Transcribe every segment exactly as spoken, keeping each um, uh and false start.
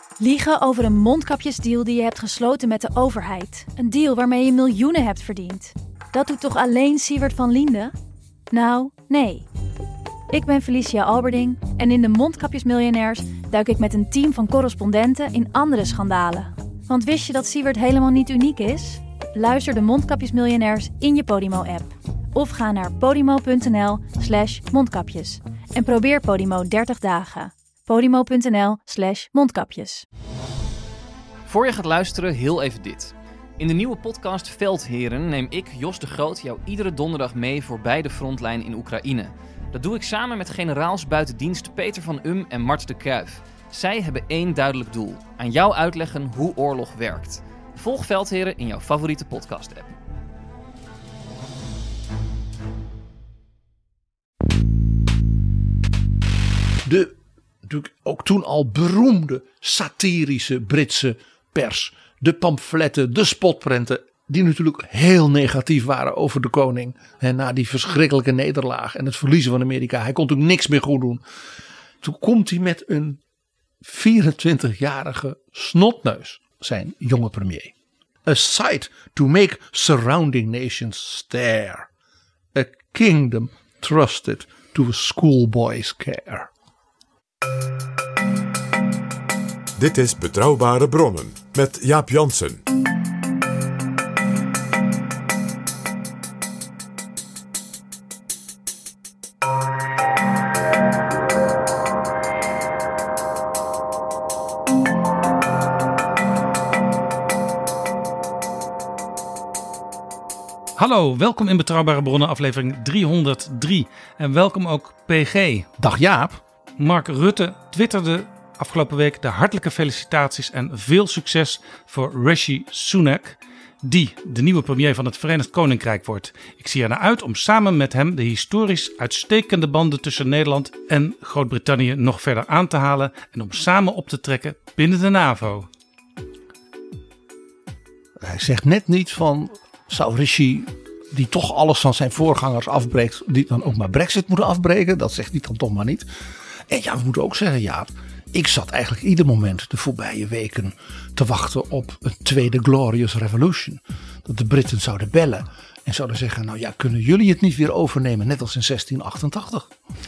Liegen over een mondkapjesdeal die je hebt gesloten met de overheid. Een deal waarmee je miljoenen hebt verdiend. Dat doet toch alleen Siewert van Liende? Nou, nee. Ik ben Felicia Alberding en in de Mondkapjesmiljonairs duik ik met een team van correspondenten in andere schandalen. Want wist je dat Siewert helemaal niet uniek is? Luister de Mondkapjesmiljonairs in je Podimo-app. Of ga naar podimo.nl slash mondkapjes. En probeer Podimo dertig dagen. Podimo.nl slash mondkapjes. Voor je gaat luisteren, heel even dit. In de nieuwe podcast Veldheren neem ik, Jos de Groot, jou iedere donderdag mee voorbij de frontlijn in Oekraïne. Dat doe ik samen met generaals buiten dienst Peter van Um en Mart de Kruijf. Zij hebben één duidelijk doel: aan jou uitleggen hoe oorlog werkt. Volg Veldheren in jouw favoriete podcast-app. De natuurlijk ook toen al beroemde satirische Britse pers. De pamfletten, de spotprenten, die natuurlijk heel negatief waren over de koning. En na die verschrikkelijke nederlaag en het verliezen van Amerika. Hij kon natuurlijk niks meer goed doen. Toen komt hij met een vierentwintigjarige snotneus, zijn jonge premier. A sight to make surrounding nations stare. A kingdom trusted to a schoolboy's care. Dit is Betrouwbare Bronnen met Jaap Jansen. Hallo, welkom in Betrouwbare Bronnen aflevering driehonderddrie. En welkom ook P G. Dag Jaap. Mark Rutte twitterde afgelopen week de hartelijke felicitaties en veel succes voor Rishi Sunak, die de nieuwe premier van het Verenigd Koninkrijk wordt. Ik zie er naar uit om samen met hem de historisch uitstekende banden tussen Nederland en Groot-Brittannië nog verder aan te halen en om samen op te trekken binnen de NAVO. Hij zegt net niet van, zou Rishi, die toch alles van zijn voorgangers afbreekt, die dan ook maar Brexit moeten afbreken? Dat zegt hij dan toch maar niet. En ja, we moeten ook zeggen, ja, ik zat eigenlijk ieder moment de voorbije weken te wachten op een tweede Glorious Revolution. Dat de Britten zouden bellen en zouden zeggen, nou ja, kunnen jullie het niet weer overnemen, net als in zestien achtentachtig?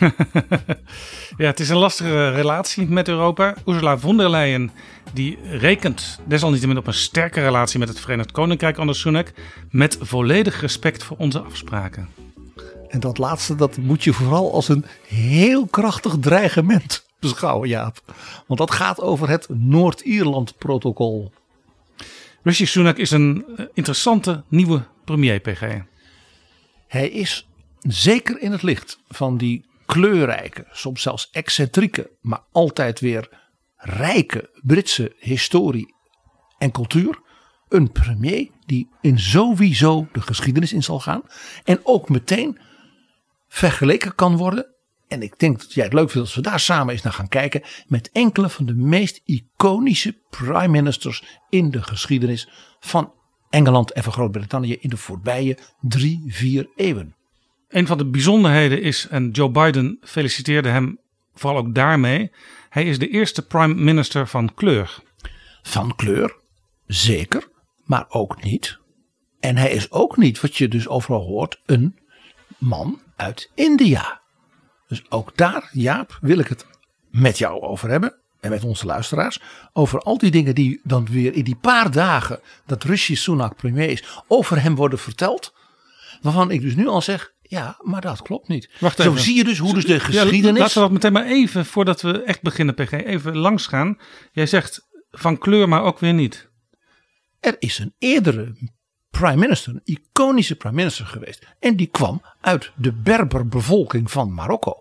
Ja, het is een lastige relatie met Europa. Ursula von der Leyen die rekent desalniettemin op een sterke relatie met het Verenigd Koninkrijk onder Sunak, met volledig respect voor onze afspraken. En dat laatste, dat moet je vooral als een heel krachtig dreigement beschouwen, Jaap. Want dat gaat over het Noord-Ierland-protocol. Rishi Sunak is een interessante nieuwe premier, P G. Hij is zeker in het licht van die kleurrijke, soms zelfs excentrieke, maar altijd weer rijke Britse historie en cultuur. Een premier die in sowieso de geschiedenis in zal gaan. En ook meteen vergeleken kan worden. En ik denk dat jij het leuk vindt als we daar samen eens naar gaan kijken. Met enkele van de meest iconische prime ministers in de geschiedenis van Engeland en van Groot-Brittannië in de voorbije drie, vier eeuwen. Een van de bijzonderheden is, en Joe Biden feliciteerde hem vooral ook daarmee, hij is de eerste prime minister van kleur. Van kleur, zeker, maar ook niet. En hij is ook niet, wat je dus overal hoort, een man uit India. Dus ook daar, Jaap, wil ik het met jou over hebben. En met onze luisteraars. Over al die dingen die dan weer in die paar dagen dat Rishi Sunak premier is, over hem worden verteld. Waarvan ik dus nu al zeg, ja, maar dat klopt niet. Wacht Zo even. zie je dus hoe dus de Ja, geschiedenis. laten we dat meteen maar even, voordat we echt beginnen, P G, even langs gaan. Jij zegt van kleur, maar ook weer niet. Er is een eerdere prime minister, een iconische prime minister geweest. En die kwam uit de Berberbevolking van Marokko.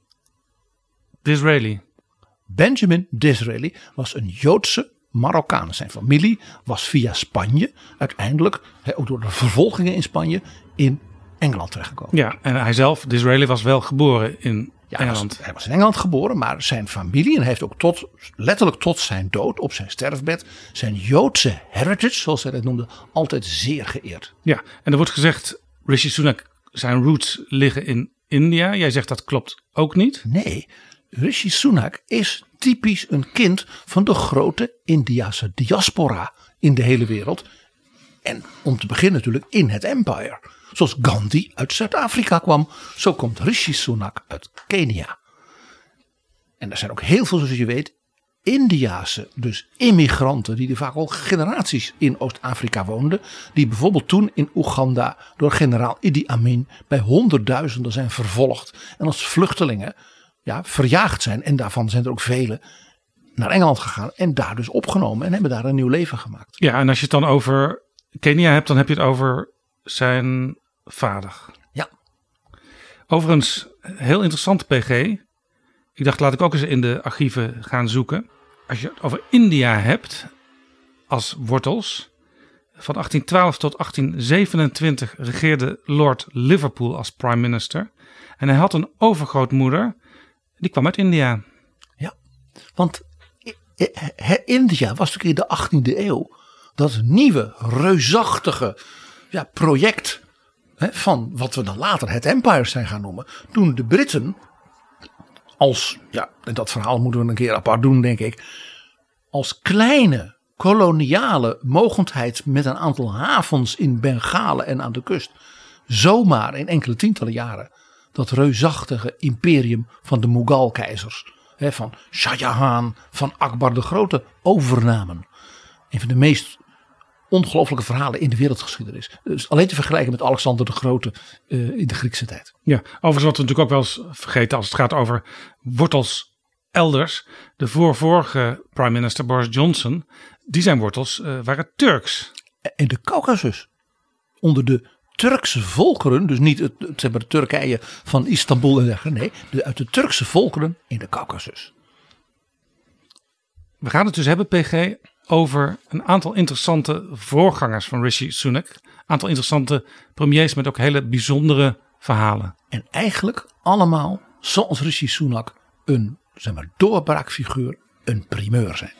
Disraeli. Benjamin Disraeli was een Joodse Marokkaan. Zijn familie was via Spanje uiteindelijk, ook door de vervolgingen in Spanje, in Engeland terechtgekomen. Ja, en hij zelf, Disraeli, was wel geboren in Ja, hij Engeland. was, hij was in Engeland geboren, maar zijn familie, en hij heeft ook tot, letterlijk tot zijn dood op zijn sterfbed, zijn Joodse heritage, zoals hij dat noemde, altijd zeer geëerd. Ja, en er wordt gezegd, Rishi Sunak, zijn roots liggen in India. Jij zegt dat klopt ook niet. Nee, Rishi Sunak is typisch een kind van de grote Indiase diaspora in de hele wereld. En om te beginnen natuurlijk in het empire. Zoals Gandhi uit Zuid-Afrika kwam, zo komt Rishi Sunak uit Kenia. En er zijn ook heel veel, zoals je weet, Indiase, dus immigranten die er vaak al generaties in Oost-Afrika woonden. Die bijvoorbeeld toen in Oeganda door generaal Idi Amin bij honderdduizenden zijn vervolgd. En als vluchtelingen ja, verjaagd zijn. En daarvan zijn er ook velen naar Engeland gegaan en daar dus opgenomen. En hebben daar een nieuw leven gemaakt. Ja, en als je het dan over Kenia hebt, dan heb je het over zijn vader. Ja. Overigens, heel interessant P G. Ik dacht, laat ik ook eens in de archieven gaan zoeken. Als je het over India hebt als wortels. Van achttien twaalf tot achttien zevenentwintig regeerde Lord Liverpool als prime minister. En hij had een overgrootmoeder, die kwam uit India. Ja, want India was natuurlijk in de achttiende eeuw dat nieuwe, reusachtige ja, project hè, van wat we dan later het empire zijn gaan noemen. Toen de Britten als, ja, en dat verhaal moeten we een keer apart doen denk ik, als kleine koloniale mogendheid met een aantal havens in Bengalen en aan de kust zomaar in enkele tientallen jaren dat reusachtige imperium van de Mughal-keizers, hè, van Shah Jahan, van Akbar de Grote overnamen. Een van de meest ongelooflijke verhalen in de wereldgeschiedenis. Dus alleen te vergelijken met Alexander de Grote uh, in de Griekse tijd. Ja, overigens wat we natuurlijk ook wel eens vergeten als het gaat over wortels elders. De voorvorige prime minister Boris Johnson, die zijn wortels uh, waren Turks. In de Caucasus. Onder de Turkse volkeren, dus niet het, het, zeg maar de Turkije van Istanbul en dergelijke. Nee, de, uit de Turkse volkeren in de Caucasus. We gaan het dus hebben, P G, over een aantal interessante voorgangers van Rishi Sunak. Een aantal interessante premiers met ook hele bijzondere verhalen. En eigenlijk allemaal, zoals Rishi Sunak, een zeg maar, doorbraakfiguur, een primeur zijn.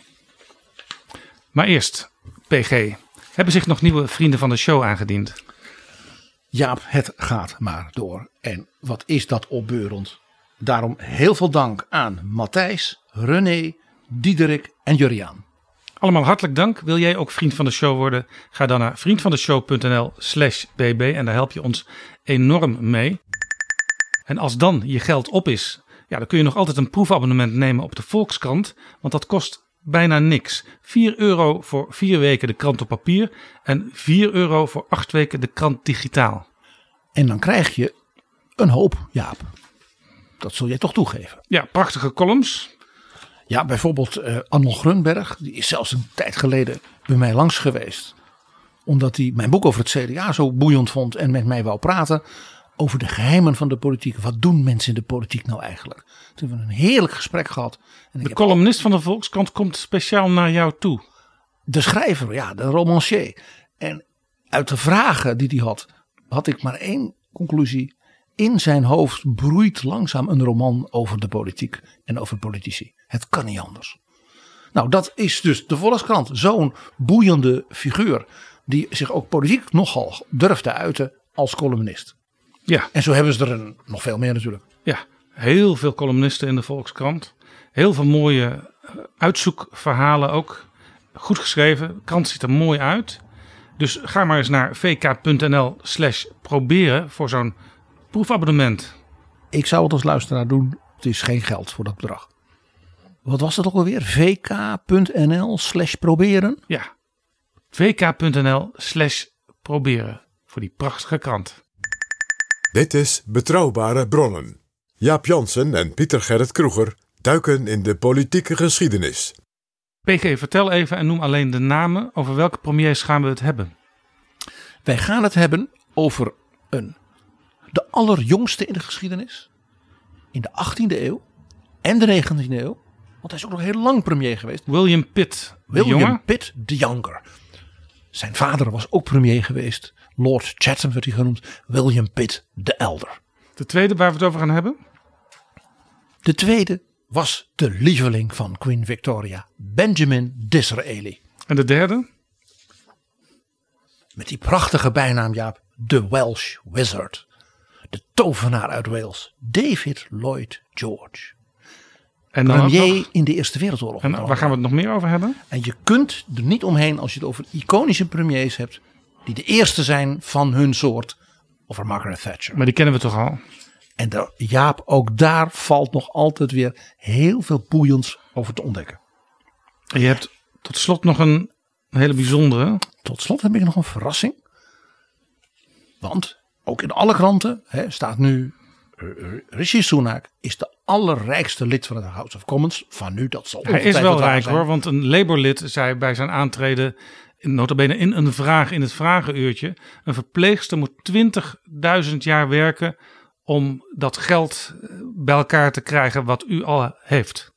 Maar eerst, P G, hebben zich nog nieuwe vrienden van de show aangediend? Jaap, het gaat maar door. En wat is dat opbeurend. Daarom heel veel dank aan Matthijs, René, Diederik en Juriaan. Allemaal hartelijk dank. Wil jij ook vriend van de show worden? Ga dan naar vriendvandeshow.nl slash bb en daar help je ons enorm mee. En als dan je geld op is, ja, dan kun je nog altijd een proefabonnement nemen op de Volkskrant. Want dat kost bijna niks. vier euro voor vier weken de krant op papier en vier euro voor acht weken de krant digitaal. En dan krijg je een hoop, Jaap. Dat zul jij toch toegeven. Ja, prachtige columns. Ja, bijvoorbeeld uh, Arnold Grunberg, die is zelfs een tijd geleden bij mij langs geweest. Omdat hij mijn boek over het C D A zo boeiend vond en met mij wou praten over de geheimen van de politiek. Wat doen mensen in de politiek nou eigenlijk? Toen hebben we een heerlijk gesprek gehad. En de columnist al... van de Volkskrant komt speciaal naar jou toe. De schrijver, ja, de romancier. En uit de vragen die hij had, had ik maar één conclusie. In zijn hoofd broeit langzaam een roman over de politiek en over politici. Het kan niet anders. Nou, dat is dus de Volkskrant. Zo'n boeiende figuur die zich ook politiek nogal durft te uiten als columnist. Ja. En zo hebben ze er een, nog veel meer natuurlijk. Ja, heel veel columnisten in de Volkskrant. Heel veel mooie uitzoekverhalen ook. Goed geschreven. De krant ziet er mooi uit. Dus ga maar eens naar vk.nl slash proberen voor zo'n proefabonnement. Ik zou het als luisteraar doen. Het is geen geld voor dat bedrag. Wat was het ook alweer? vk.nl slash proberen? Ja. vk.nl slash proberen. Voor die prachtige krant. Dit is Betrouwbare Bronnen. Jaap Jansen en Pieter Gerrit Kroeger duiken in de politieke geschiedenis. P G, vertel even en noem alleen de namen. Over welke premiers gaan we het hebben? Wij gaan het hebben over een, de allerjongste in de geschiedenis. In de achttiende eeuw en de negentiende eeuw. Want hij is ook nog heel lang premier geweest. William Pitt de William Jonge. Pitt de Younger. Zijn vader was ook premier geweest. Lord Chatham werd hij genoemd. William Pitt de Elder. De tweede waar we het over gaan hebben? De tweede was de lieveling van Queen Victoria. Benjamin Disraeli. En de derde? Met die prachtige bijnaam, Jaap. De Welsh Wizard. De tovenaar uit Wales. David Lloyd George. En dan premier nog, in de Eerste Wereldoorlog. en waar gaan we het nog meer over hebben? En je kunt er niet omheen als je het over iconische premiers hebt. Die de eerste zijn van hun soort. Over Margaret Thatcher. Maar die kennen we toch al? En daar, Jaap, ook daar valt nog altijd weer heel veel boeiends over te ontdekken. En je hebt tot slot nog een hele bijzondere. Tot slot heb ik nog een verrassing. Want ook in alle kranten hè, staat nu... Uh, Rishi Sunak is de allerrijkste lid van de House of Commons. Van nu, dat zal Hij is wel rijk hoor, want een Labour-lid zei bij zijn aantreden... nota bene in een vraag in het vragenuurtje... een verpleegster moet twintigduizend jaar werken... om dat geld bij elkaar te krijgen wat u al heeft.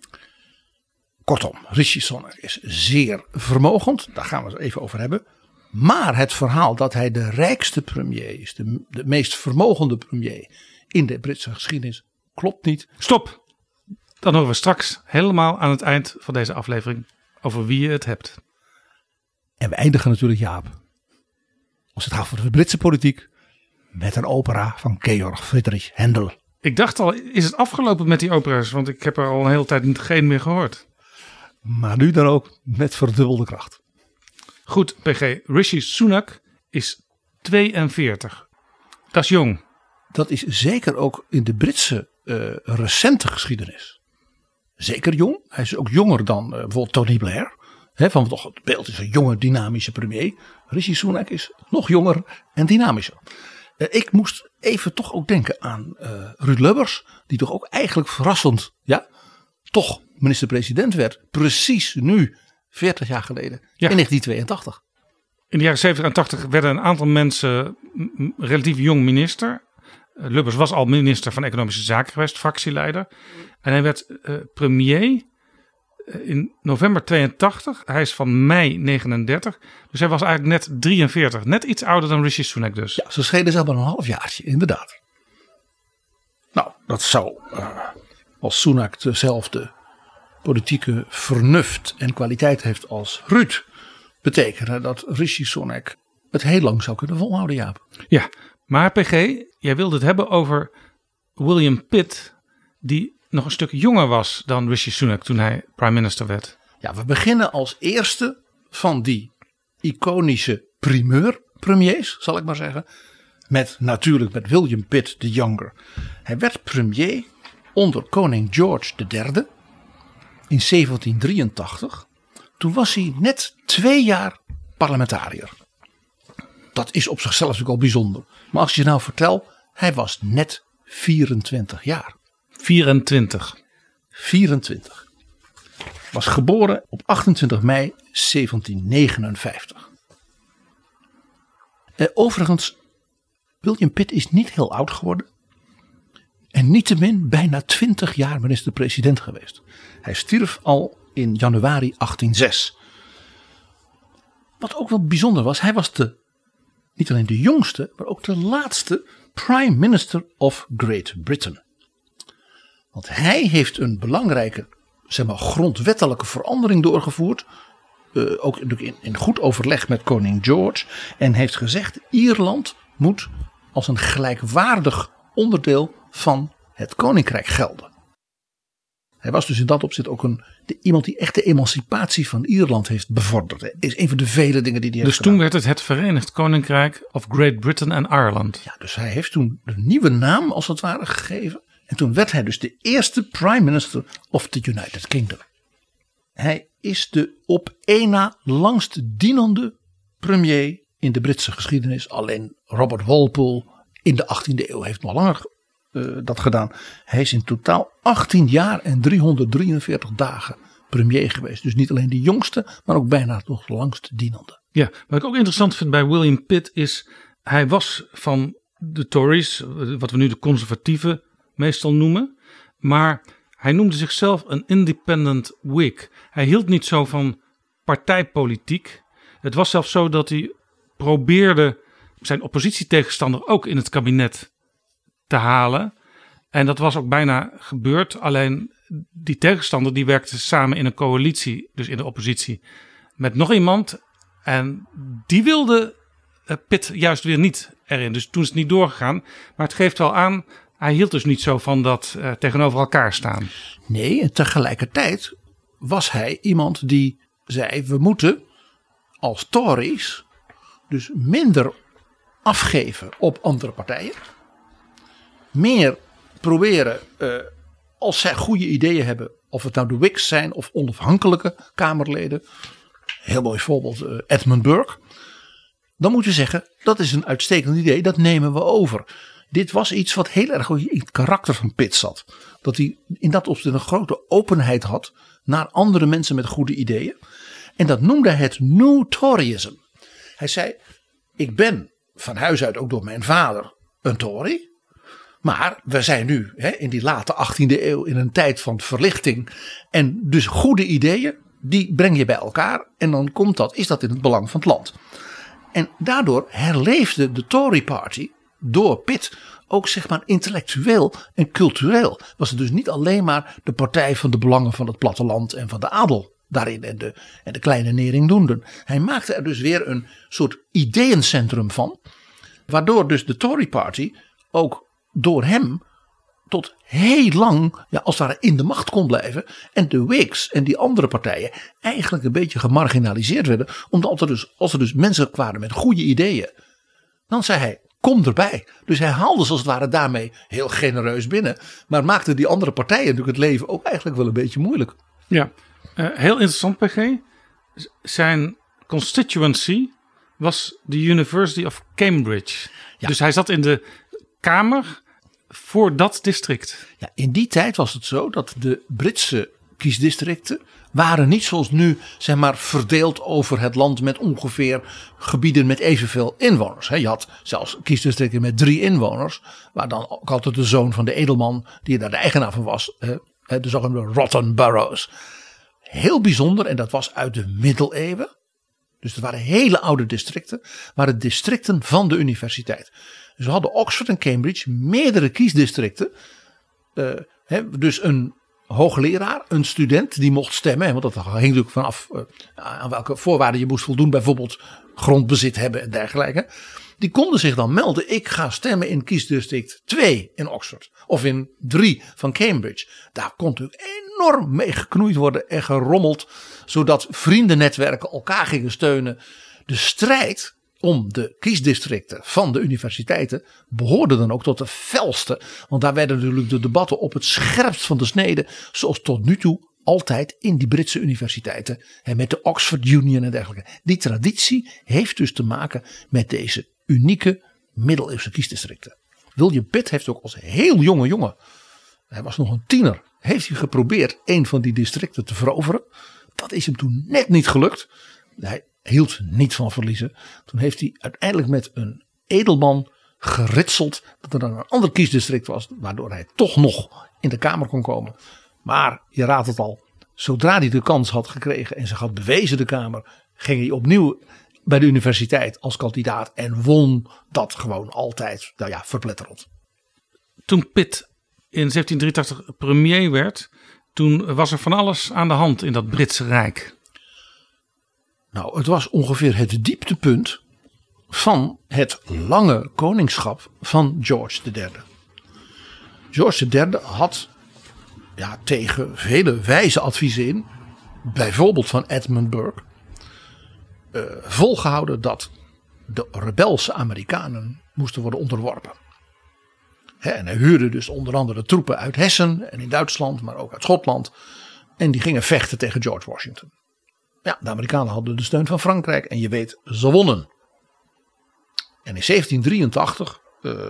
Kortom, Rishi Sunak is zeer vermogend. Daar gaan we het even over hebben. Maar het verhaal dat hij de rijkste premier is... de, de meest vermogende premier in de Britse geschiedenis... klopt niet. Stop! Dan horen we straks helemaal aan het eind van deze aflevering... over wie je het hebt. En we eindigen natuurlijk, Jaap... als het gaat voor de Britse politiek... met een opera van Georg Friedrich Händel. Ik dacht al, is het afgelopen met die opera's? Want ik heb er al een hele tijd geen meer gehoord. Maar nu dan ook met verdubbelde kracht. Goed, P G. Rishi Sunak is tweeënveertig. Dat is jong. Dat is zeker ook in de Britse uh, recente geschiedenis. Zeker jong. Hij is ook jonger dan uh, bijvoorbeeld Tony Blair. He, van toch het beeld is een jonge dynamische premier. Rishi Sunak is nog jonger en dynamischer. Uh, ik moest even toch ook denken aan uh, Ruud Lubbers. Die toch ook eigenlijk verrassend ja, toch minister-president werd. Precies nu, veertig jaar geleden, ja. in negentien tweeëntachtig. In de jaren zeventig en tachtig werden een aantal mensen m- relatief jong minister. Uh, Lubbers was al minister van Economische Zaken geweest, fractieleider. En hij werd uh, premier uh, in november tweeëntachtig. Hij is van mei negenendertig. Dus hij was eigenlijk net drieënveertig. Net iets ouder dan Rishi Sunak dus. Ja, ze schelen zelf maar een halfjaartje, inderdaad. Nou, dat zou uh, als Sunak dezelfde politieke vernuft en kwaliteit heeft als Ruud, betekenen dat Rishi Sunak het heel lang zou kunnen volhouden, Jaap. Ja, maar P G, jij wilde het hebben over William Pitt, die nog een stuk jonger was dan Rishi Sunak toen hij prime minister werd. Ja, we beginnen als eerste van die iconische primeur premiers, zal ik maar zeggen. Met natuurlijk met William Pitt de Younger. Hij werd premier onder koning George de derde in zeventien drieëntachtig. Toen was hij net twee jaar parlementariër. Dat is op zichzelf natuurlijk al bijzonder. Maar als je nou vertel, hij was net vierentwintig jaar. vierentwintig. vierentwintig. Was geboren op achtentwintig mei zeventien negenenvijftig. Eh, overigens, William Pitt is niet heel oud geworden. En niettemin bijna twintig jaar minister-president geweest. Hij stierf al in januari achttienhonderdzes. Wat ook wel bijzonder was, hij was de, niet alleen de jongste, maar ook de laatste prime minister of Great Britain. Want hij heeft een belangrijke, zeg maar, grondwettelijke verandering doorgevoerd. Uh, ook in, in goed overleg met koning George. En heeft gezegd, Ierland moet als een gelijkwaardig onderdeel van het koninkrijk gelden. Hij was dus in dat opzicht ook een, de, iemand die echt de emancipatie van Ierland heeft bevorderd. Dat is een van de vele dingen die hij heeft Dus gedaan. toen werd het het Verenigd Koninkrijk of Great Britain en Ireland. Ja, dus hij heeft toen een nieuwe naam als het ware gegeven. En toen werd hij dus de eerste prime minister of the United Kingdom. Hij is de op één na langst dienende premier in de Britse geschiedenis. Alleen Robert Walpole in de achttiende eeuw heeft nog langer uh, dat gedaan. Hij is in totaal achttien jaar en driehonderddrieënveertig dagen premier geweest. Dus niet alleen de jongste, maar ook bijna nog de langst dienende. Ja, wat ik ook interessant vind bij William Pitt is, hij was van de Tories, wat we nu de conservatieven meestal noemen. Maar hij noemde zichzelf een independent Whig. Hij hield niet zo van partijpolitiek. Het was zelfs zo dat hij probeerde zijn oppositietegenstander ook in het kabinet te halen. En dat was ook bijna gebeurd. Alleen die tegenstander die werkte samen in een coalitie, dus in de oppositie, met nog iemand. En die wilde Pitt juist weer niet erin. Dus toen is het niet doorgegaan. Maar het geeft wel aan, hij hield dus niet zo van dat uh, tegenover elkaar staan. Nee, en tegelijkertijd was hij iemand die zei, we moeten als Tories dus minder afgeven op andere partijen. Meer proberen, uh, als zij goede ideeën hebben, of het nou de Whigs zijn of onafhankelijke Kamerleden. Heel mooi voorbeeld, uh, Edmund Burke. Dan moet je zeggen, dat is een uitstekend idee, dat nemen we over. Dit was iets wat heel erg in het karakter van Pitt zat. Dat hij in dat opzicht een grote openheid had naar andere mensen met goede ideeën. En dat noemde hij het New Toryism. Hij zei, ik ben van huis uit ook door mijn vader een Tory. Maar we zijn nu hè, in die late achttiende eeuw in een tijd van verlichting. En dus goede ideeën, die breng je bij elkaar. En dan komt dat, is dat in het belang van het land. En daardoor herleefde de Tory Party door Pitt ook zeg maar intellectueel en cultureel. Was het dus niet alleen maar de partij van de belangen van het platteland en van de adel daarin en de, en de kleine neringdoenden. Hij maakte er dus weer een soort ideeëncentrum van. Waardoor dus de Tory Party ook door hem tot heel lang ja, als het ware in de macht kon blijven. En de Whigs en die andere partijen eigenlijk een beetje gemarginaliseerd werden. Omdat er dus, als er dus mensen kwamen met goede ideeën. Dan zei hij, kom erbij. Dus hij haalde ze als het ware daarmee heel genereus binnen. Maar maakte die andere partijen natuurlijk het leven ook eigenlijk wel een beetje moeilijk. Ja, uh, heel interessant P G. Zijn constituency was de University of Cambridge. Ja. Dus hij zat in de Kamer voor dat district. Ja, in die tijd was het zo dat de Britse kiesdistricten waren niet zoals nu zeg maar verdeeld over het land met ongeveer gebieden met evenveel inwoners. Je had zelfs kiesdistricten met drie inwoners, waar dan ook altijd de zoon van de edelman die daar de eigenaar van was, de zogenaamde Rotten Boroughs. Heel bijzonder, en dat was uit de middeleeuwen. Dus het waren hele oude districten, waren districten van de universiteit. Dus we hadden Oxford en Cambridge meerdere kiesdistricten. Uh, he, dus een hoogleraar, een student die mocht stemmen. Want dat hing natuurlijk vanaf uh, aan welke voorwaarden je moest voldoen. Bijvoorbeeld grondbezit hebben en dergelijke. Die konden zich dan melden. Ik ga stemmen in kiesdistrict twee in Oxford. Of in drie van Cambridge. Daar kon natuurlijk enorm mee geknoeid worden en gerommeld. Zodat vriendennetwerken elkaar gingen steunen. De strijd om de kiesdistricten van de universiteiten behoorde dan ook tot de felste. Want daar werden natuurlijk de debatten op het scherpst van de snede. Zoals tot nu toe altijd in die Britse universiteiten. En met de Oxford Union en dergelijke. Die traditie heeft dus te maken met deze unieke middeleeuwse kiesdistricten. William Pitt heeft ook als heel jonge jongen. Hij was nog een tiener. Heeft hij geprobeerd een van die districten te veroveren. Dat is hem toen net niet gelukt. Hij hield niet van verliezen. Toen heeft hij uiteindelijk met een edelman geritseld dat er dan een ander kiesdistrict was, waardoor hij toch nog in de Kamer kon komen. Maar je raadt het al, zodra hij de kans had gekregen en zich had bewezen de Kamer, ging hij opnieuw bij de universiteit als kandidaat en won dat gewoon altijd, nou ja, verpletterend. Toen Pitt in zeventien drieëntachtig premier werd, toen was er van alles aan de hand in dat Britse Rijk. Nou, het was ongeveer het dieptepunt van het lange koningschap van George de derde. George de derde had ja, tegen vele wijze adviezen in, bijvoorbeeld van Edmund Burke, uh, volgehouden dat de rebelse Amerikanen moesten worden onderworpen. He, en hij huurde dus onder andere troepen uit Hessen en in Duitsland, maar ook uit Schotland. En die gingen vechten tegen George Washington. Ja, de Amerikanen hadden de steun van Frankrijk en je weet, ze wonnen. En in zeventien drieëntachtig uh,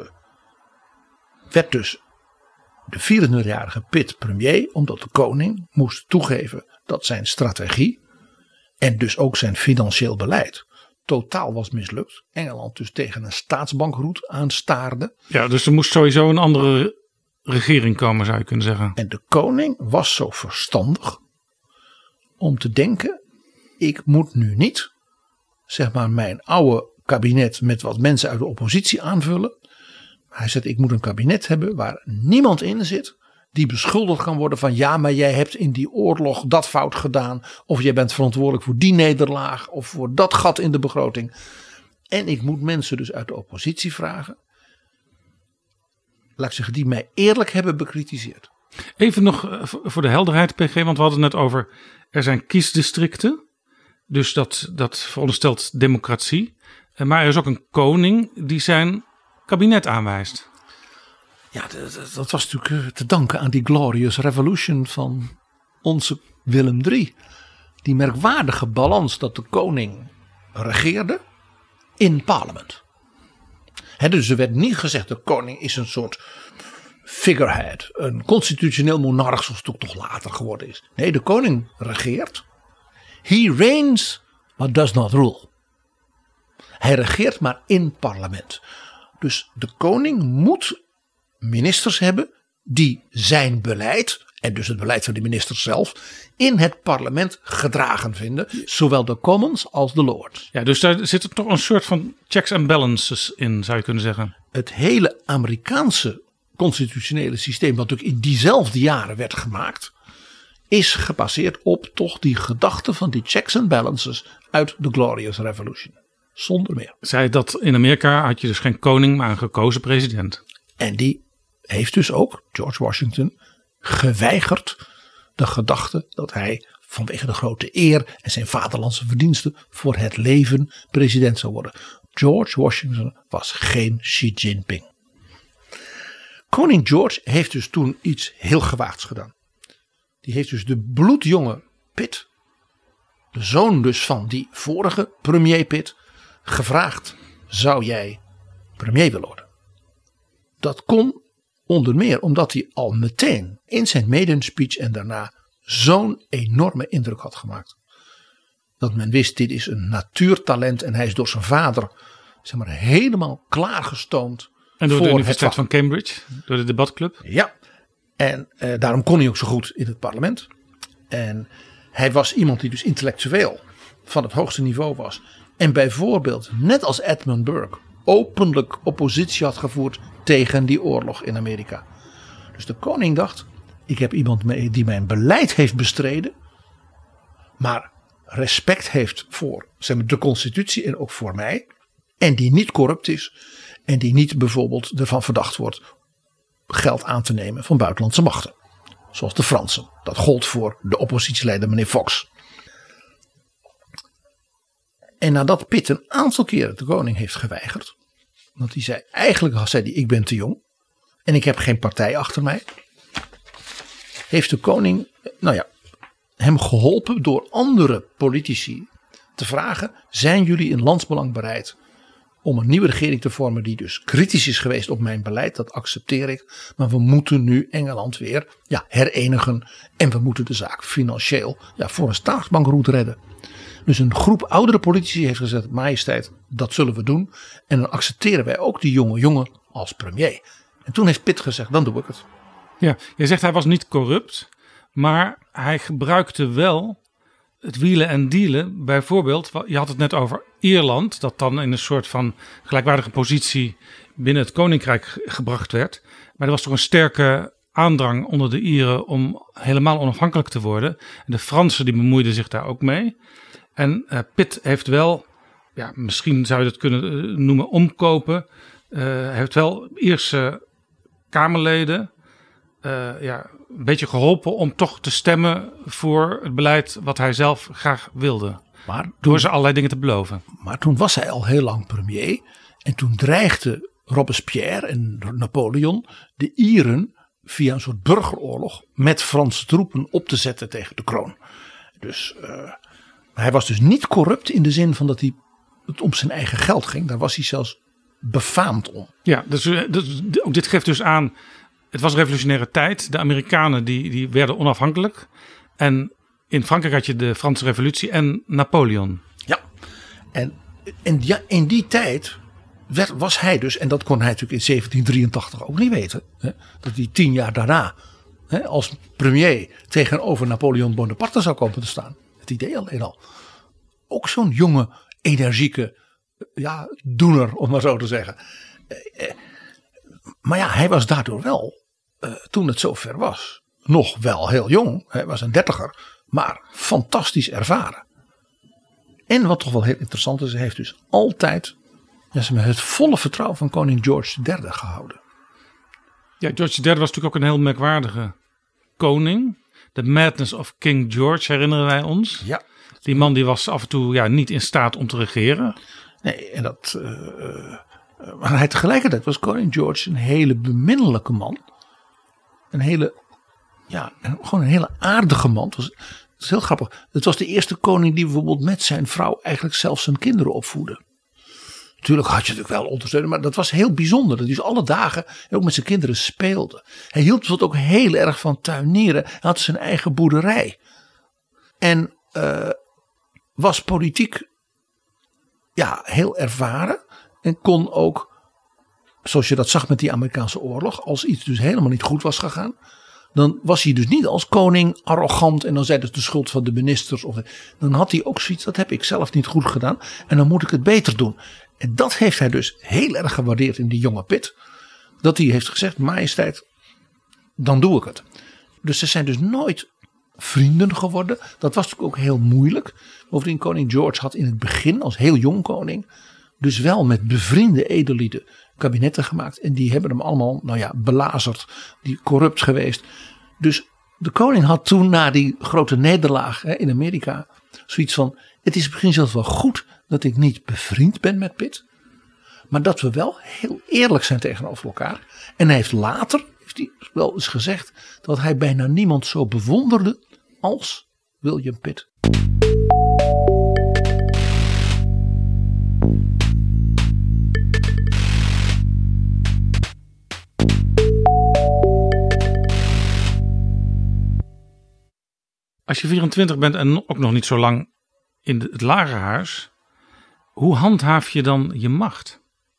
werd dus de vierentwintigjarige Pitt premier, omdat de koning moest toegeven dat zijn strategie en dus ook zijn financieel beleid totaal was mislukt. Engeland dus tegen een staatsbankroet aanstaarde. Ja, dus er moest sowieso een andere regering komen, zou je kunnen zeggen. En de koning was zo verstandig om te denken, ik moet nu niet zeg maar mijn oude kabinet met wat mensen uit de oppositie aanvullen. Hij zegt, ik moet een kabinet hebben waar niemand in zit die beschuldigd kan worden van ja, maar jij hebt in die oorlog dat fout gedaan. Of jij bent verantwoordelijk voor die nederlaag of voor dat gat in de begroting. En ik moet mensen dus uit de oppositie vragen. laat ik zeggen, die mij eerlijk hebben bekritiseerd. Even nog voor de helderheid, P G, want we hadden het net over, er zijn kiesdistricten. Dus dat, dat veronderstelt democratie. Maar er is ook een koning die zijn kabinet aanwijst. Ja, dat, dat was natuurlijk te danken aan die Glorious Revolution van onze Willem de Derde. Die merkwaardige balans dat de koning regeerde in parlement. He, dus er werd niet gezegd de koning is een soort figurehead. Een constitutioneel monarch zoals het ook toch later geworden is. Nee, de koning regeert. He reigns but does not rule. Hij regeert maar in parlement. Dus de koning moet ministers hebben die zijn beleid, en dus het beleid van de ministers zelf, in het parlement gedragen vinden. Zowel de Commons als de Lords. Ja, dus daar zit er toch een soort van checks and balances in, zou je kunnen zeggen. Het hele Amerikaanse constitutionele systeem, wat natuurlijk in diezelfde jaren werd gemaakt, is gebaseerd op toch die gedachte van die checks and balances uit de Glorious Revolution. Zonder meer. Zei dat in Amerika had je dus geen koning, maar een gekozen president. En die heeft dus ook, George Washington, geweigerd de gedachte dat hij vanwege de grote eer en zijn vaderlandse verdiensten voor het leven president zou worden. George Washington was geen Xi Jinping. Koning George heeft dus toen iets heel gewaagds gedaan. Die heeft dus de bloedjonge Pitt, de zoon dus van die vorige premier Pitt, gevraagd: zou jij premier willen worden? Dat kon onder meer omdat hij al meteen in zijn maiden speech en daarna zo'n enorme indruk had gemaakt. Dat men wist, dit is een natuurtalent en hij is door zijn vader, zeg maar, helemaal klaargestoomd. En door voor de Universiteit het van Cambridge, door de debatclub. Ja, en eh, daarom kon hij ook zo goed in het parlement. En hij was iemand die dus intellectueel van het hoogste niveau was. En bijvoorbeeld, net als Edmund Burke, openlijk oppositie had gevoerd tegen die oorlog in Amerika. Dus de koning dacht, ik heb iemand mee die mijn beleid heeft bestreden, maar respect heeft voor, zeg maar, de constitutie en ook voor mij. En die niet corrupt is. En die niet bijvoorbeeld ervan verdacht wordt geld aan te nemen van buitenlandse machten. Zoals de Fransen. Dat gold voor de oppositieleider meneer Fox. En nadat Pitt een aantal keren de koning heeft geweigerd. Want hij zei, eigenlijk zei hij, ik ben te jong. En ik heb geen partij achter mij. Heeft de koning, nou ja, hem geholpen door andere politici te vragen. Zijn jullie in landsbelang bereid om een nieuwe regering te vormen die dus kritisch is geweest op mijn beleid? Dat accepteer ik. Maar we moeten nu Engeland weer ja, herenigen. En we moeten de zaak financieel ja, voor een staatsbankroet redden. Dus een groep oudere politici heeft gezegd, majesteit, dat zullen we doen. En dan accepteren wij ook die jonge jongen als premier. En toen heeft Pitt gezegd, dan doe ik het. Ja, je zegt hij was niet corrupt, maar hij gebruikte wel het wielen en dealen. Bijvoorbeeld, je had het net over Ierland, dat dan in een soort van gelijkwaardige positie binnen het koninkrijk gebracht werd. Maar er was toch een sterke aandrang onder de Ieren om helemaal onafhankelijk te worden. En de Fransen die bemoeiden zich daar ook mee. En uh, Pitt heeft wel, ja, misschien zou je het kunnen uh, noemen omkopen. Uh, hij heeft wel Ierse Kamerleden uh, ja, een beetje geholpen om toch te stemmen voor het beleid wat hij zelf graag wilde. Maar toen, door ze allerlei dingen te beloven. Maar toen was hij al heel lang premier. En toen dreigde Robespierre en Napoleon de Ieren via een soort burgeroorlog met Franse troepen op te zetten tegen de kroon. Dus uh, hij was dus niet corrupt in de zin van dat hij het om zijn eigen geld ging. Daar was hij zelfs befaamd om. Ja, dus, dus ook dit geeft dus aan, het was revolutionaire tijd. De Amerikanen die, die werden onafhankelijk. En in Frankrijk had je de Franse revolutie en Napoleon. Ja, en, en ja, in die tijd werd, was hij dus, en dat kon hij natuurlijk in zeventien drieëntachtig ook niet weten. Hè, dat hij tien jaar daarna hè, als premier tegenover Napoleon Bonaparte zou komen te staan. Het idee alleen al. Ook zo'n jonge, energieke ja, doener, om maar zo te zeggen. Maar ja, hij was daardoor wel, uh, toen het zover was, nog wel heel jong. Hij was een dertiger, maar fantastisch ervaren. En wat toch wel heel interessant is, hij heeft dus altijd ja, het volle vertrouwen van koning George de derde gehouden. Ja, George de derde was natuurlijk ook een heel merkwaardige koning. The Madness of King George herinneren wij ons. Ja. Die man die was af en toe ja, niet in staat om te regeren. Nee, en dat, uh, uh, maar hij tegelijkertijd was koning George een hele beminnelijke man. Een hele, ja, gewoon een hele aardige man. Het was, het is heel grappig. Het was de eerste koning die bijvoorbeeld met zijn vrouw eigenlijk zelf zijn kinderen opvoedde. Natuurlijk had je natuurlijk wel ondersteunen, maar dat was heel bijzonder. Dat hij dus alle dagen ook met zijn kinderen speelde. Hij hield bijvoorbeeld ook heel erg van tuinieren. Hij had zijn eigen boerderij. En uh, was politiek ja, heel ervaren. En kon ook, zoals je dat zag met die Amerikaanse oorlog, als iets dus helemaal niet goed was gegaan, dan was hij dus niet als koning arrogant en dan zei dus de schuld van de ministers. Of, dan had hij ook zoiets, dat heb ik zelf niet goed gedaan en dan moet ik het beter doen. En dat heeft hij dus heel erg gewaardeerd in die jonge Pitt. Dat hij heeft gezegd, majesteit, dan doe ik het. Dus ze zijn dus nooit vrienden geworden. Dat was natuurlijk ook heel moeilijk. Bovendien koning George had in het begin als heel jong koning dus wel met bevriende edellieden kabinetten gemaakt. En die hebben hem allemaal nou ja, belazerd. Die corrupt geweest. Dus de koning had toen na die grote nederlaag hè, in Amerika zoiets van, het is misschien zelfs wel goed dat ik niet bevriend ben met Pitt. Maar dat we wel heel eerlijk zijn tegenover elkaar. En hij heeft later heeft hij wel eens gezegd dat hij bijna niemand zo bewonderde als William Pitt. Als je vierentwintig bent en ook nog niet zo lang in het lagerhuis, hoe handhaaf je dan je macht?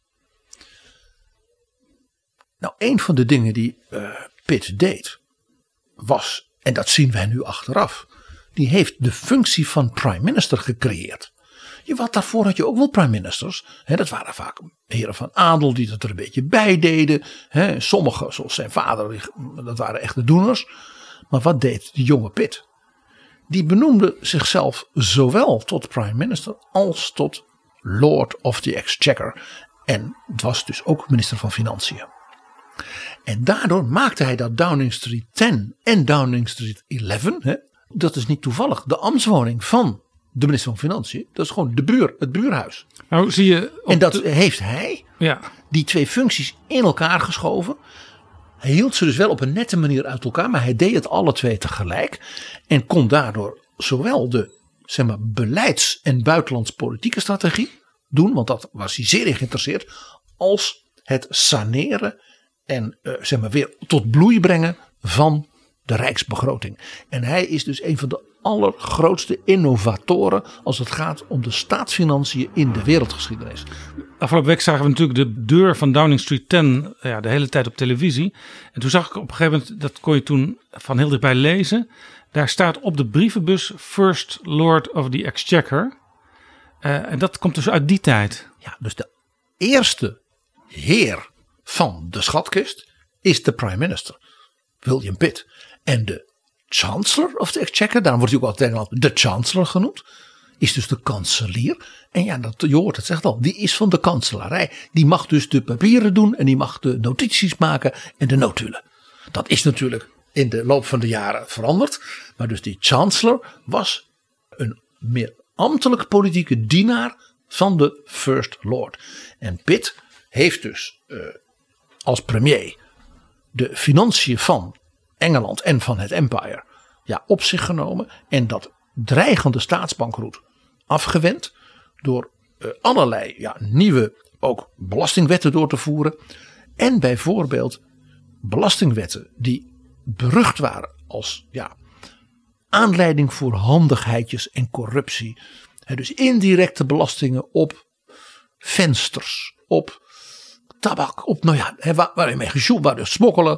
Nou, een van de dingen die uh, Pitt deed was, en dat zien wij nu achteraf, die heeft de functie van prime minister gecreëerd. Je, wat daarvoor had je ook wel prime ministers. Hè, dat waren vaak heren van adel die dat er een beetje bij deden. Hè, sommigen, zoals zijn vader, dat waren echte doeners. Maar wat deed de jonge Pitt? Die benoemde zichzelf zowel tot prime minister als tot Lord of the Exchequer. En het was dus ook minister van Financiën. En daardoor maakte hij dat Downing Street tien en Downing Street elf, hè, dat is niet toevallig de ambtswoning van de minister van Financiën. Dat is gewoon de buur, het buurhuis. Nou zie je. En dat de... heeft hij, ja. die twee functies in elkaar geschoven. Hij hield ze dus wel op een nette manier uit elkaar, maar hij deed het alle twee tegelijk. En kon daardoor zowel de zeg maar, beleids- en buitenlandspolitieke strategie doen, want dat was hij zeer in geïnteresseerd, als het saneren en uh, zeg maar weer tot bloei brengen van de rijksbegroting. En hij is dus een van de allergrootste innovatoren als het gaat om de staatsfinanciën in de wereldgeschiedenis. Afgelopen week zagen we natuurlijk de deur van Downing Street tien ja, de hele tijd op televisie. En toen zag ik op een gegeven moment, dat kon je toen van heel dichtbij lezen. Daar staat op de brievenbus First Lord of the Exchequer. Uh, en dat komt dus uit die tijd. Ja, dus de eerste heer van de schatkist is de prime minister, William Pitt. En de chancellor of the Exchequer, daarom wordt hij ook altijd de chancellor genoemd, is dus de kanselier. En ja, dat, je hoort het zegt al, die is van de kanselarij. Die mag dus de papieren doen en die mag de notities maken en de notulen. Dat is natuurlijk in de loop van de jaren veranderd. Maar dus die chancellor was een meer ambtelijk politieke dienaar van de First Lord. En Pitt heeft dus uh, als premier de financiën van Engeland en van het Empire ja, op zich genomen. En dat dreigende staatsbankroet afgewend door uh, allerlei ja, nieuwe ook belastingwetten door te voeren. En bijvoorbeeld belastingwetten die berucht waren als ja, aanleiding voor handigheidjes en corruptie. He, dus indirecte belastingen op vensters, op tabak, op nou ja, he, waar, waar je mee gesjoeld, waar dus smokkelen.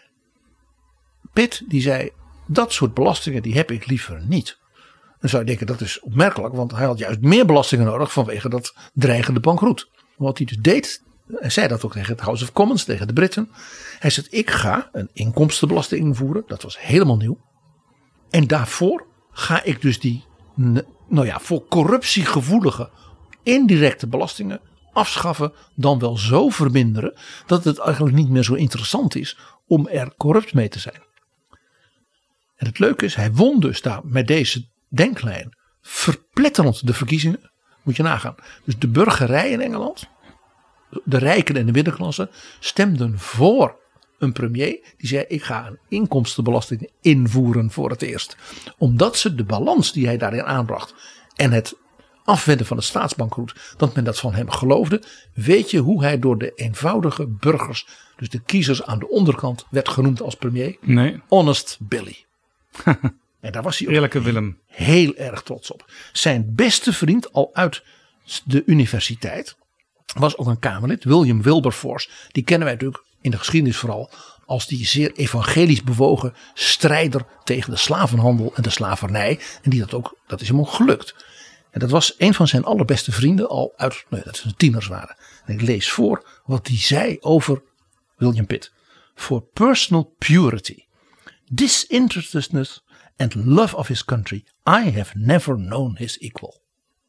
Pitt die zei, dat soort belastingen die heb ik liever niet. Dan zou je denken, dat is opmerkelijk, want hij had juist meer belastingen nodig vanwege dat dreigende bankroet. Wat hij dus deed, hij zei dat ook tegen het House of Commons, tegen de Britten. Hij zei, ik ga een inkomstenbelasting invoeren, dat was helemaal nieuw. En daarvoor ga ik dus die, nou ja, voor corruptiegevoelige indirecte belastingen afschaffen dan wel zo verminderen dat het eigenlijk niet meer zo interessant is om er corrupt mee te zijn. En het leuke is, hij won dus daar met deze denklijn verpletterend de verkiezingen. Moet je nagaan. Dus de burgerij in Engeland, de rijken en de middenklasse, stemden voor een premier die zei: ik ga een inkomstenbelasting invoeren voor het eerst. Omdat ze de balans die hij daarin aanbracht en het afwenden van het staatsbankroet, dat men dat van hem geloofde. Weet je hoe hij door de eenvoudige burgers, dus de kiezers aan de onderkant, werd genoemd als premier? Nee. Honest Billy. En daar was hij ook Eerlijke Willem. heel erg trots op. Zijn beste vriend al uit de universiteit was ook een Kamerlid, William Wilberforce. Die kennen wij natuurlijk in de geschiedenis vooral als die zeer evangelisch bewogen strijder tegen de slavenhandel en de slavernij. En die dat ook, dat is hem ook gelukt. En dat was een van zijn allerbeste vrienden al uit, nee, dat ze tieners waren. En ik lees voor wat hij zei over William Pitt. For personal purity, disinterestedness and love of his country, I have never known his equal.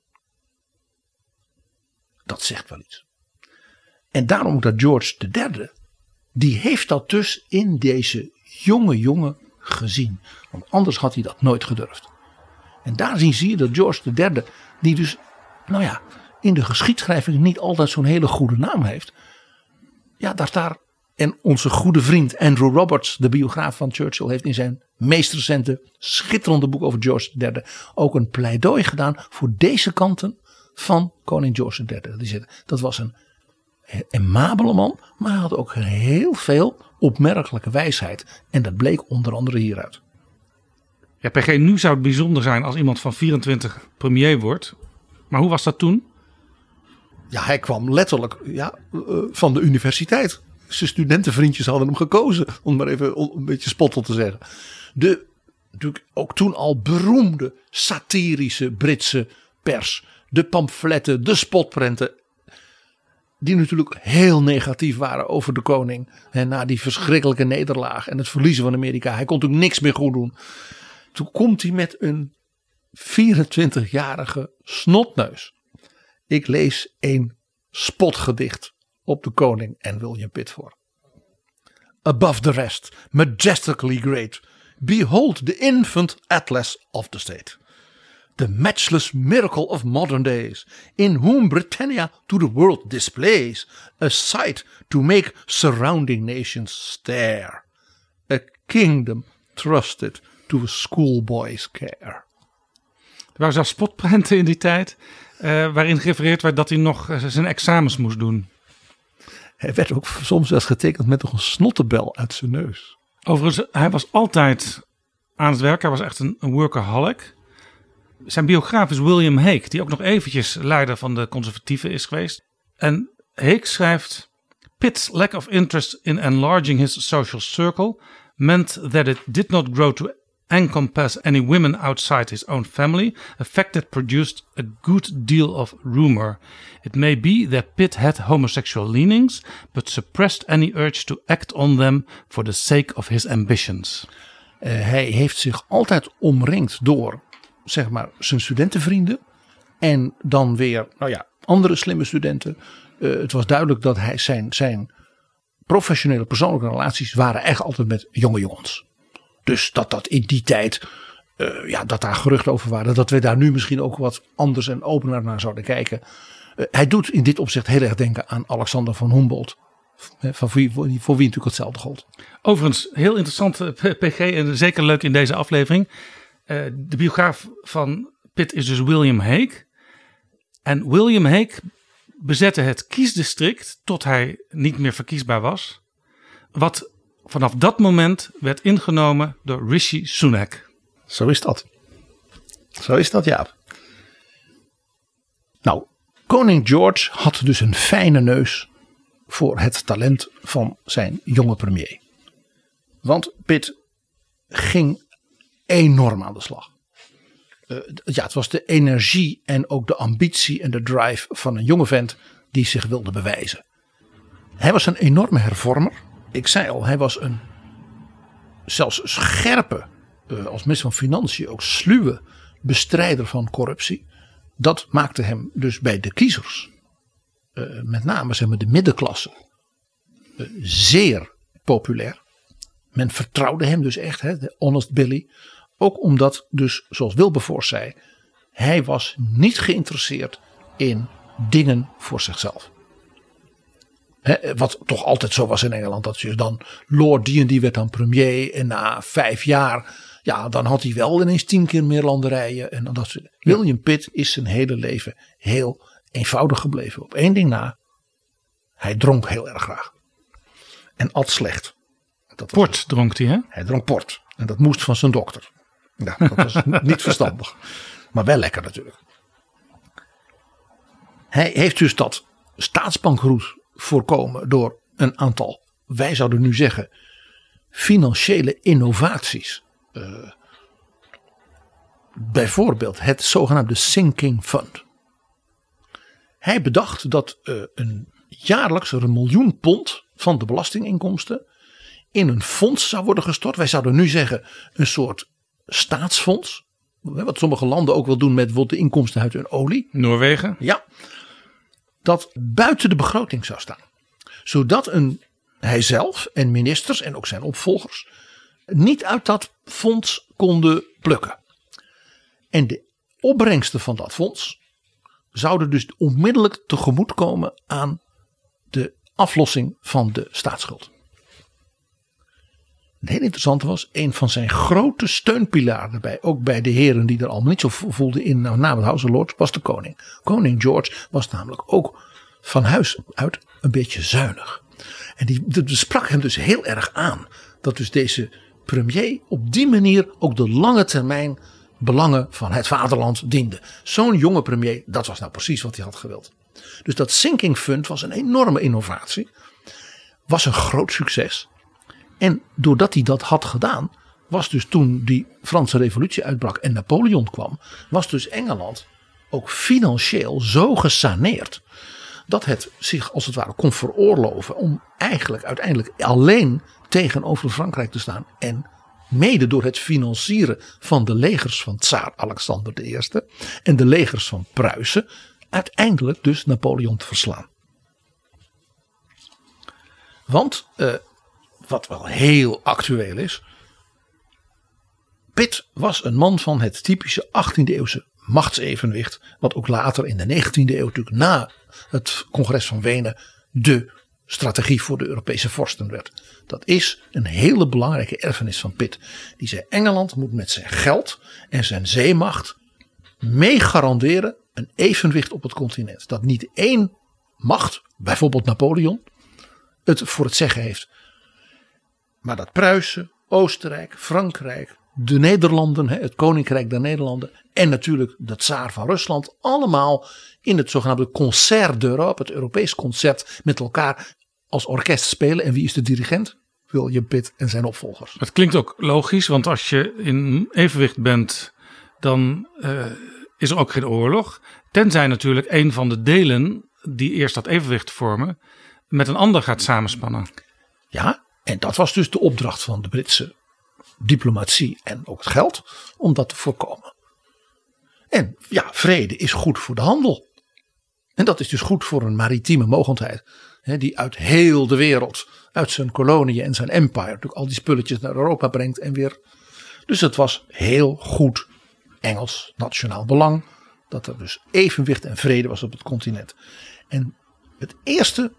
Dat zegt wel iets. En daarom ook dat George de derde, die heeft dat dus in deze jonge jongen gezien. Want anders had hij dat nooit gedurfd. En daar zie je dat George de derde, die dus, nou ja, in de geschiedschrijving niet altijd zo'n hele goede naam heeft. Ja, dat daar, en onze goede vriend Andrew Roberts, de biograaf van Churchill, heeft in zijn meest recente schitterende boek over George de derde ook een pleidooi gedaan voor deze kanten van koning George de derde. Dat was een amabele man, maar hij had ook heel veel opmerkelijke wijsheid. En dat bleek onder andere hieruit. Ja, P G, nu zou het bijzonder zijn als iemand van vierentwintig premier wordt. Maar hoe was dat toen? Ja, hij kwam letterlijk ja, uh, van de universiteit. Zijn studentenvriendjes hadden hem gekozen, om maar even een beetje spottel te zeggen. De natuurlijk ook toen al beroemde satirische Britse pers. De pamfletten, de spotprenten. Die natuurlijk heel negatief waren over de koning. En na die verschrikkelijke nederlaag en het verliezen van Amerika. Hij kon natuurlijk niks meer goed doen. Toen komt hij met een vierentwintigjarige snotneus. Ik lees een spotgedicht op de koning en William Pitt voor. Above the rest, majestically great, behold the infant atlas of the state. The matchless miracle of modern days, in whom Britannia to the world displays a sight to make surrounding nations stare. A kingdom trusted to a schoolboy's care. Er waren zelfs spotprenten in die tijd, uh, waarin gerefereerd werd dat hij nog uh, zijn examens moest doen. Hij werd ook soms wel eens getekend met nog een snottenbel uit zijn neus. Overigens, hij was altijd aan het werk. Hij was echt een, een workaholic. Zijn biograaf is William Hague, die ook nog eventjes leider van de conservatieven is geweest. En Hague schrijft: Pitt's lack of interest in enlarging his social circle meant that it did not grow to encompass any women outside his own family, a fact that produced a good deal of rumor. It may be that Pitt had homosexual leanings, but suppressed any urge to act on them for the sake of his ambitions. Uh, hij heeft zich altijd omringd door, zeg maar, zijn studentenvrienden en dan weer, nou ja, andere slimme studenten. Uh, het was duidelijk dat hij zijn, zijn professionele persoonlijke relaties waren echt altijd met jonge jongens. Dus dat dat in die tijd, uh, ja, dat daar geruchten over waren. Dat we daar nu misschien ook wat anders en opener naar zouden kijken. Uh, hij doet in dit opzicht heel erg denken aan Alexander van Humboldt. Van wie, voor wie natuurlijk hetzelfde gold. Overigens, heel interessant P G en zeker leuk in deze aflevering. Uh, de biograaf van Pitt is dus William Hague. En William Hague bezette het kiesdistrict tot hij niet meer verkiesbaar was. Wat vanaf dat moment werd ingenomen door Rishi Sunak. Zo is dat. Zo is dat, Jaap. Nou, koning George had dus een fijne neus voor het talent van zijn jonge premier. Want Pitt ging enorm aan de slag. Uh, ja, het was de energie en ook de ambitie en de drive van een jonge vent die zich wilde bewijzen. Hij was een enorme hervormer. Ik zei al, hij was een zelfs scherpe, uh, als minister van Financiën ook sluwe bestrijder van corruptie. Dat maakte hem dus bij de kiezers uh, met name zeg maar, de middenklasse uh, zeer populair. Men vertrouwde hem dus echt, hè, de Honest Billy. Ook omdat dus, zoals Wilberforce zei, hij was niet geïnteresseerd in dingen voor zichzelf. He, wat toch altijd zo was in Engeland. Dat je dan Lord die en die werd dan premier. En na vijf jaar. Ja, dan had hij wel ineens tien keer meer landerijen. En dan dat soort. William Pitt is zijn hele leven heel eenvoudig gebleven. Op één ding na. Hij dronk heel erg graag. En at slecht. Dat Port was, dronk hij, hè? Hij dronk port. En dat moest van zijn dokter. Ja, dat was niet verstandig. Maar wel lekker natuurlijk. Hij heeft dus dat staatsbankroet voorkomen door een aantal, wij zouden nu zeggen, financiële innovaties. Uh, bijvoorbeeld het zogenaamde Sinking Fund. Hij bedacht dat uh, een jaarlijks een miljoen pond van de belastinginkomsten in een fonds zou worden gestort. Wij zouden nu zeggen een soort staatsfonds. Wat sommige landen ook wel doen met bijvoorbeeld de inkomsten uit hun olie. Noorwegen. Ja. Dat buiten de begroting zou staan. Zodat een, hijzelf en ministers en ook zijn opvolgers niet uit dat fonds konden plukken. En de opbrengsten van dat fonds zouden dus onmiddellijk tegemoetkomen aan de aflossing van de staatsschuld. Het hele interessante was, een van zijn grote steunpilaren daarbij, ook bij de heren die er allemaal niet zo voelden in, nou, na het House of Lords, was de koning. Koning George was namelijk ook van huis uit een beetje zuinig. En die, dat sprak hem dus heel erg aan, dat dus deze premier op die manier ook de lange termijn belangen van het vaderland diende. Zo'n jonge premier, dat was nou precies wat hij had gewild. Dus dat Sinking Fund was een enorme innovatie, was een groot succes. En doordat hij dat had gedaan, was dus toen die Franse revolutie uitbrak en Napoleon kwam, was dus Engeland ook financieel zo gesaneerd dat het zich als het ware kon veroorloven om eigenlijk uiteindelijk alleen tegenover Frankrijk te staan. En mede door het financieren van de legers van tsaar Alexander de Eerste en de legers van Pruisen uiteindelijk dus Napoleon te verslaan. Want uh, wat wel heel actueel is, Pitt was een man van het typische achttiende eeuwse machtsevenwicht, wat ook later in de negentiende eeuw natuurlijk na het congres van Wenen de strategie voor de Europese vorsten werd. Dat is een hele belangrijke erfenis van Pitt. Die zei, Engeland moet met zijn geld en zijn zeemacht mee garanderen een evenwicht op het continent. Dat niet één macht, bijvoorbeeld Napoleon, het voor het zeggen heeft. Maar dat Pruisen, Oostenrijk, Frankrijk, de Nederlanden, het Koninkrijk der Nederlanden en natuurlijk de tsaar van Rusland allemaal in het zogenaamde Concert d'Europe, het Europees concert, met elkaar als orkest spelen. En wie is de dirigent? William Pitt en zijn opvolgers. Het klinkt ook logisch, want als je in evenwicht bent, dan uh, is er ook geen oorlog. Tenzij natuurlijk een van de delen die eerst dat evenwicht vormen, met een ander gaat samenspannen. Ja, en dat was dus de opdracht van de Britse diplomatie en ook het geld om dat te voorkomen. En ja, vrede is goed voor de handel. En dat is dus goed voor een maritieme mogendheid, hè, die uit heel de wereld, uit zijn koloniën en zijn empire, natuurlijk al die spulletjes naar Europa brengt en weer. Dus het was heel goed Engels nationaal belang dat er dus evenwicht en vrede was op het continent. En het eerste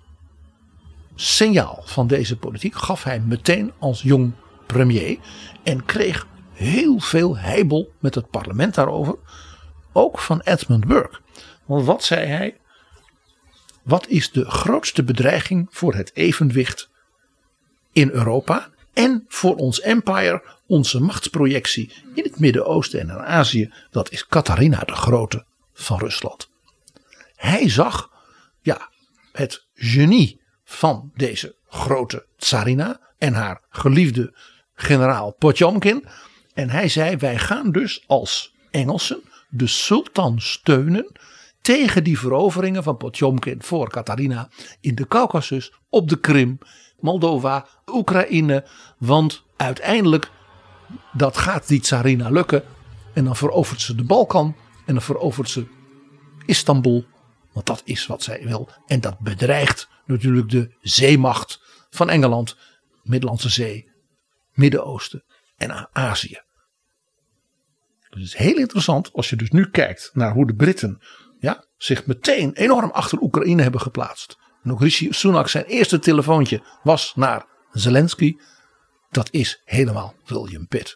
signaal van deze politiek gaf hij meteen als jong premier en kreeg heel veel heibel met het parlement daarover. Ook van Edmund Burke. Want wat zei hij? Wat is de grootste bedreiging voor het evenwicht in Europa en voor ons empire, onze machtsprojectie in het Midden-Oosten en in Azië? Dat is Katharina de Grote van Rusland. Hij zag ja, het genie van deze grote tsarina en haar geliefde generaal Potjomkin. En hij zei, wij gaan dus als Engelsen de sultan steunen tegen die veroveringen van Potjomkin voor Katharina in de Caucasus, op de Krim, Moldova, Oekraïne. Want uiteindelijk, dat gaat die tsarina lukken. En dan verovert ze de Balkan en dan verovert ze Istanbul Want dat is wat zij wil. En dat bedreigt natuurlijk de zeemacht van Engeland. Middellandse Zee, Midden-Oosten en Azië. Dus het is heel interessant als je dus nu kijkt naar hoe de Britten ja, zich meteen enorm achter Oekraïne hebben geplaatst. En ook Rishi Sunak zijn eerste telefoontje was naar Zelensky. Dat is helemaal William Pitt.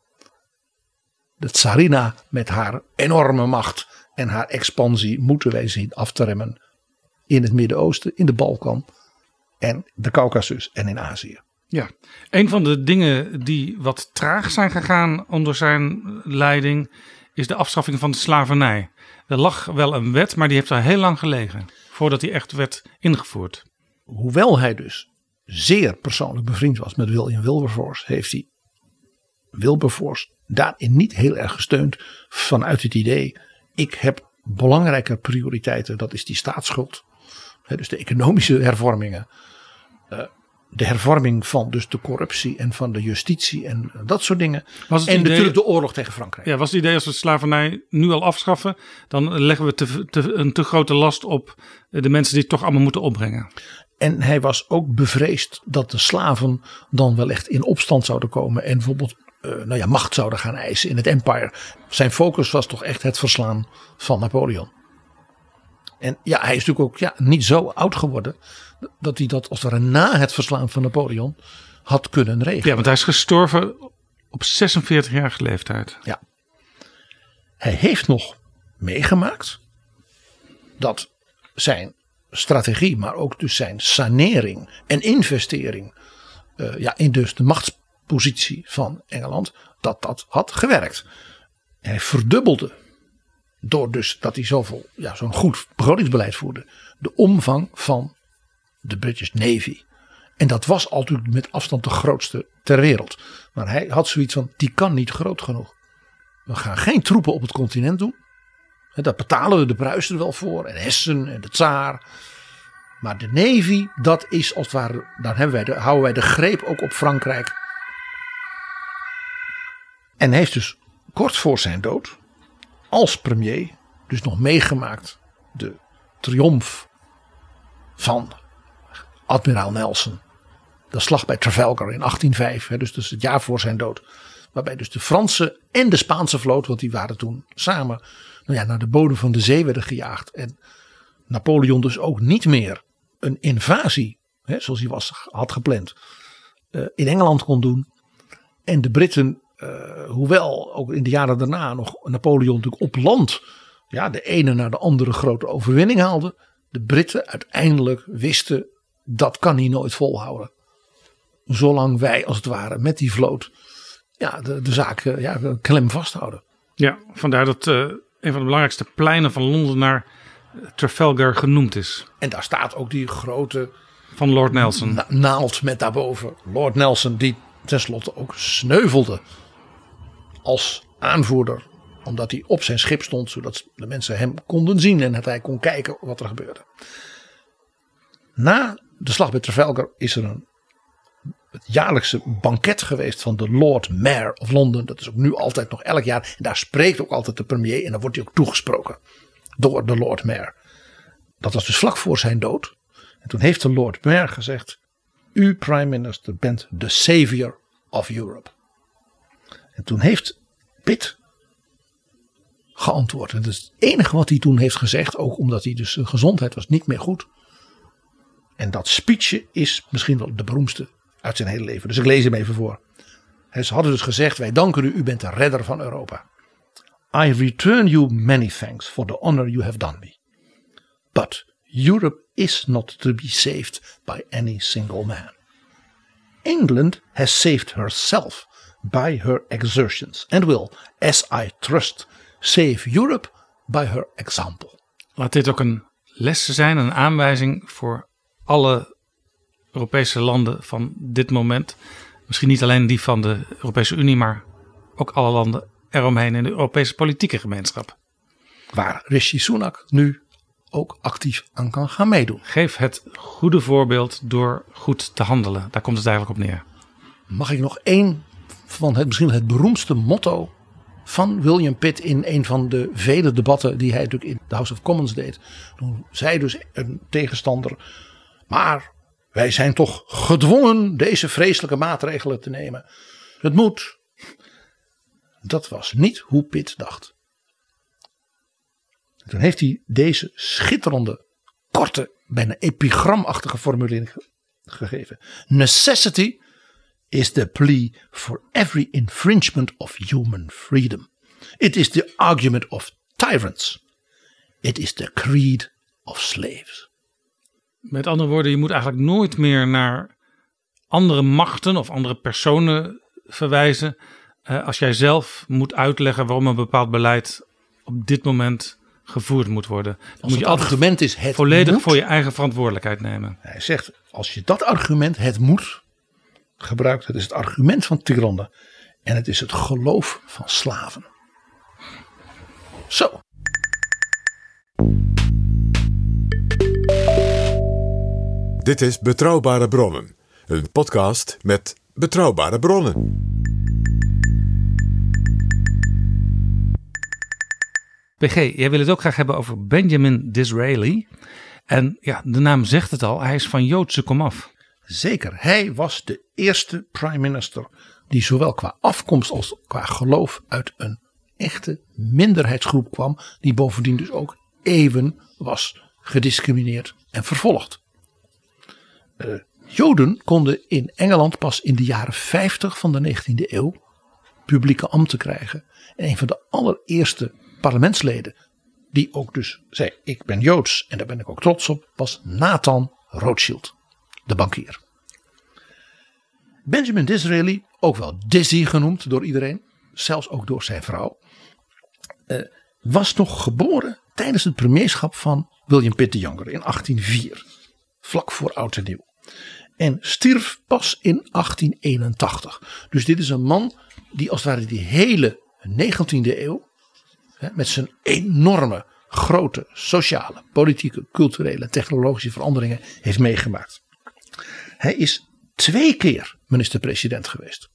De tsarina met haar enorme macht en haar expansie moeten wij zien af te remmen. In het Midden-Oosten, in de Balkan en de Caucasus en in Azië. Ja, een van de dingen die wat traag zijn gegaan onder zijn leiding is de afschaffing van de slavernij. Er lag wel een wet, maar die heeft daar heel lang gelegen voordat die echt werd ingevoerd. Hoewel hij dus zeer persoonlijk bevriend was met William Wilberforce, heeft hij Wilberforce daarin niet heel erg gesteund vanuit het idee, ik heb belangrijke prioriteiten, dat is die staatsschuld. Dus de economische hervormingen, de hervorming van dus de corruptie en van de justitie en dat soort dingen. En idee, natuurlijk de oorlog tegen Frankrijk. Ja, was het idee als we de slavernij nu al afschaffen, dan leggen we te, te, een te grote last op de mensen die het toch allemaal moeten opbrengen. En hij was ook bevreesd dat de slaven dan wel echt in opstand zouden komen en bijvoorbeeld uh, nou ja, macht zouden gaan eisen in het empire. Zijn focus was toch echt het verslaan van Napoleon. En ja, hij is natuurlijk ook ja, niet zo oud geworden dat hij dat als het ware na het verslaan van Napoleon had kunnen regelen. Ja, want hij is gestorven op zesenveertigjarige leeftijd. Ja. Hij heeft nog meegemaakt dat zijn strategie, maar ook dus zijn sanering en investering uh, ja, in dus de machtspositie van Engeland, dat dat had gewerkt. Hij verdubbelde, door dus dat hij zoveel, ja, zo'n goed begrotingsbeleid voerde, de omvang van de British Navy. En dat was altijd met afstand de grootste ter wereld. Maar hij had zoiets van, die kan niet groot genoeg. We gaan geen troepen op het continent doen. Daar betalen we de Pruisen er wel voor. En Hessen en de Tsaar. Maar de Navy, dat is als het ware, dan hebben wij de, houden wij de greep ook op Frankrijk. En heeft dus kort voor zijn dood, als premier, dus nog meegemaakt de triomf van admiraal Nelson. De slag bij Trafalgar in achttien nul vijf, dus, dus het jaar voor zijn dood. Waarbij dus de Franse en de Spaanse vloot, want die waren toen samen nou ja, naar de bodem van de zee werden gejaagd. En Napoleon dus ook niet meer een invasie, hè, zoals hij was, had gepland, uh, in Engeland kon doen. En de Britten, uh, hoewel ook in de jaren daarna nog Napoleon natuurlijk op land ja, de ene naar de andere grote overwinning haalde. De Britten uiteindelijk wisten, dat kan hij nooit volhouden. Zolang wij als het ware met die vloot ja, de, de zaak ja, klem vasthouden. Ja, vandaar dat uh, een van de belangrijkste pleinen van Londen naar Trafalgar genoemd is. En daar staat ook die grote van Lord Nelson. Na- naald met daarboven Lord Nelson, die tenslotte ook sneuvelde als aanvoerder. Omdat hij op zijn schip stond, zodat de mensen hem konden zien en dat hij kon kijken wat er gebeurde. Na de slag bij Trafalgar is er een het jaarlijkse banket geweest van de Lord Mayor of Londen. Dat is ook nu altijd nog elk jaar. En daar spreekt ook altijd de premier en dan wordt hij ook toegesproken door de Lord Mayor. Dat was dus vlak voor zijn dood. En toen heeft de Lord Mayor gezegd, u prime minister bent de savior of Europe. En toen heeft Pitt geantwoord. En dat is het enige wat hij toen heeft gezegd, ook omdat hij dus zijn gezondheid was niet meer goed. En dat speechje is misschien wel de beroemdste uit zijn hele leven. Dus ik lees hem even voor. Ze hadden dus gezegd, wij danken u, u bent de redder van Europa. I return you many thanks for the honor you have done me. But Europe is not to be saved by any single man. England has saved herself by her exertions and will, as I trust, save Europe by her example. Laat dit ook een les zijn, een aanwijzing voor alle Europese landen van dit moment. Misschien niet alleen die van de Europese Unie, maar ook alle landen eromheen in de Europese politieke gemeenschap. Waar Rishi Sunak nu ook actief aan kan gaan meedoen. Geef het goede voorbeeld door goed te handelen. Daar komt het eigenlijk op neer. Mag ik nog één van het misschien het beroemdste motto van William Pitt in een van de vele debatten die hij natuurlijk in de House of Commons deed. Toen zei dus een tegenstander, maar wij zijn toch gedwongen deze vreselijke maatregelen te nemen. Het moet. Dat was niet hoe Pitt dacht. Toen heeft hij deze schitterende, korte, bijna epigramachtige formulering ge- gegeven. Necessity is the plea for every infringement of human freedom. It is the argument of tyrants. It is the creed of slaves. Met andere woorden, je moet eigenlijk nooit meer naar andere machten of andere personen verwijzen. Uh, als jij zelf moet uitleggen waarom een bepaald beleid op dit moment gevoerd moet worden. Dan Als moet het je argument is het volledig moet, voor je eigen verantwoordelijkheid nemen. Hij zegt, als je dat argument, het moet, gebruikt, het is het argument van tyrannen. En het is het geloof van slaven. Zo. Dit is Betrouwbare Bronnen. Een podcast met betrouwbare bronnen. P G, jij wil het ook graag hebben over Benjamin Disraeli. En ja, de naam zegt het al, hij is van Joodse komaf. Zeker, hij was de eerste prime minister die zowel qua afkomst als qua geloof uit een echte minderheidsgroep kwam. Die bovendien dus ook eeuwen was gediscrimineerd en vervolgd. Uh, Joden konden in Engeland pas in de jaren vijftig van de negentiende eeuw publieke ambten krijgen. En een van de allereerste parlementsleden die ook dus zei, ik ben Joods en daar ben ik ook trots op, was Nathan Rothschild, de bankier. Benjamin Disraeli, ook wel Dizzy genoemd door iedereen, zelfs ook door zijn vrouw, uh, was nog geboren tijdens het premierschap van William Pitt de Jonger in achttien vier, vlak voor oud en nieuw. En stierf pas in achttien eenentachtig. Dus dit is een man die als het ware die hele negentiende eeuw hè, met zijn enorme grote sociale, politieke, culturele, technologische veranderingen heeft meegemaakt. Hij is twee keer minister-president geweest.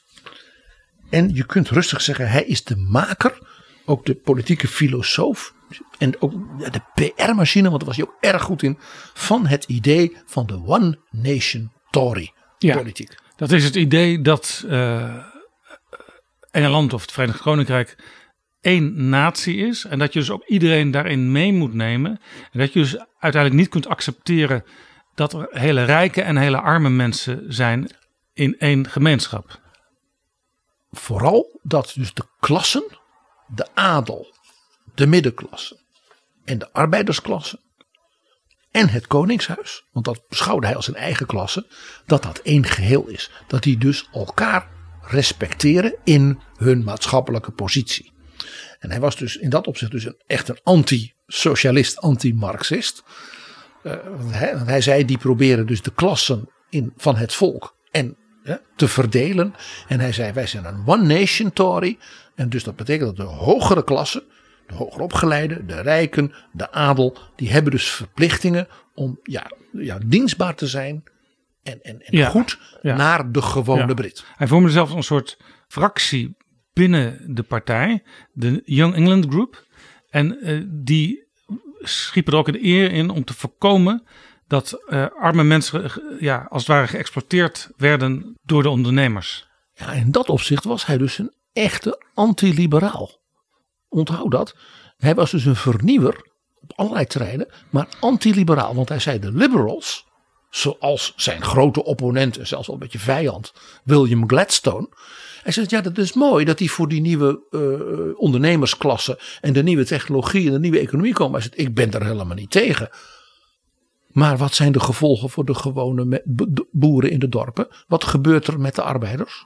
En je kunt rustig zeggen, hij is de maker, ook de politieke filosoof en ook de P R-machine, want daar was hij ook erg goed in, van het idee van de One Nation Tory Ja, politiek. Dat is het idee dat uh, Engeland of het Verenigd Koninkrijk één natie is. En dat je dus ook iedereen daarin mee moet nemen. En dat je dus uiteindelijk niet kunt accepteren dat er hele rijke en hele arme mensen zijn in één gemeenschap. Vooral dat dus de klassen, de adel, de middenklasse en de arbeidersklasse en het koningshuis, want dat beschouwde hij als een eigen klasse, dat dat één geheel is. Dat die dus elkaar respecteren in hun maatschappelijke positie. En hij was dus in dat opzicht dus een, echt een anti-socialist, anti-marxist. Uh, hij, hij zei die proberen dus de klassen in, van het volk en ja, te verdelen. En hij zei wij zijn een one nation Tory. En dus dat betekent dat de hogere klassen, de hoger opgeleide, de rijken, de adel, die hebben dus verplichtingen om ja, ja, dienstbaar te zijn en, en, en Ja, goed ja. naar de gewone Ja. Brit. Hij vormde zelfs een soort fractie binnen de partij, de Young England Group. En uh, die schiepen er ook een eer in om te voorkomen dat uh, arme mensen uh, ja, als het ware geëxploiteerd werden door de ondernemers. Ja, in dat opzicht was hij dus een echte antiliberaal. Onthoud dat. Hij was dus een vernieuwer op allerlei terreinen, maar antiliberaal. Want hij zei de liberals, zoals zijn grote opponent en zelfs al een beetje vijand, William Gladstone. Hij zegt ja, dat is mooi dat hij voor die nieuwe uh, ondernemersklasse en de nieuwe technologie en de nieuwe economie komen. Hij zegt ik ben er helemaal niet tegen. Maar wat zijn de gevolgen voor de gewone boeren in de dorpen? Wat gebeurt er met de arbeiders?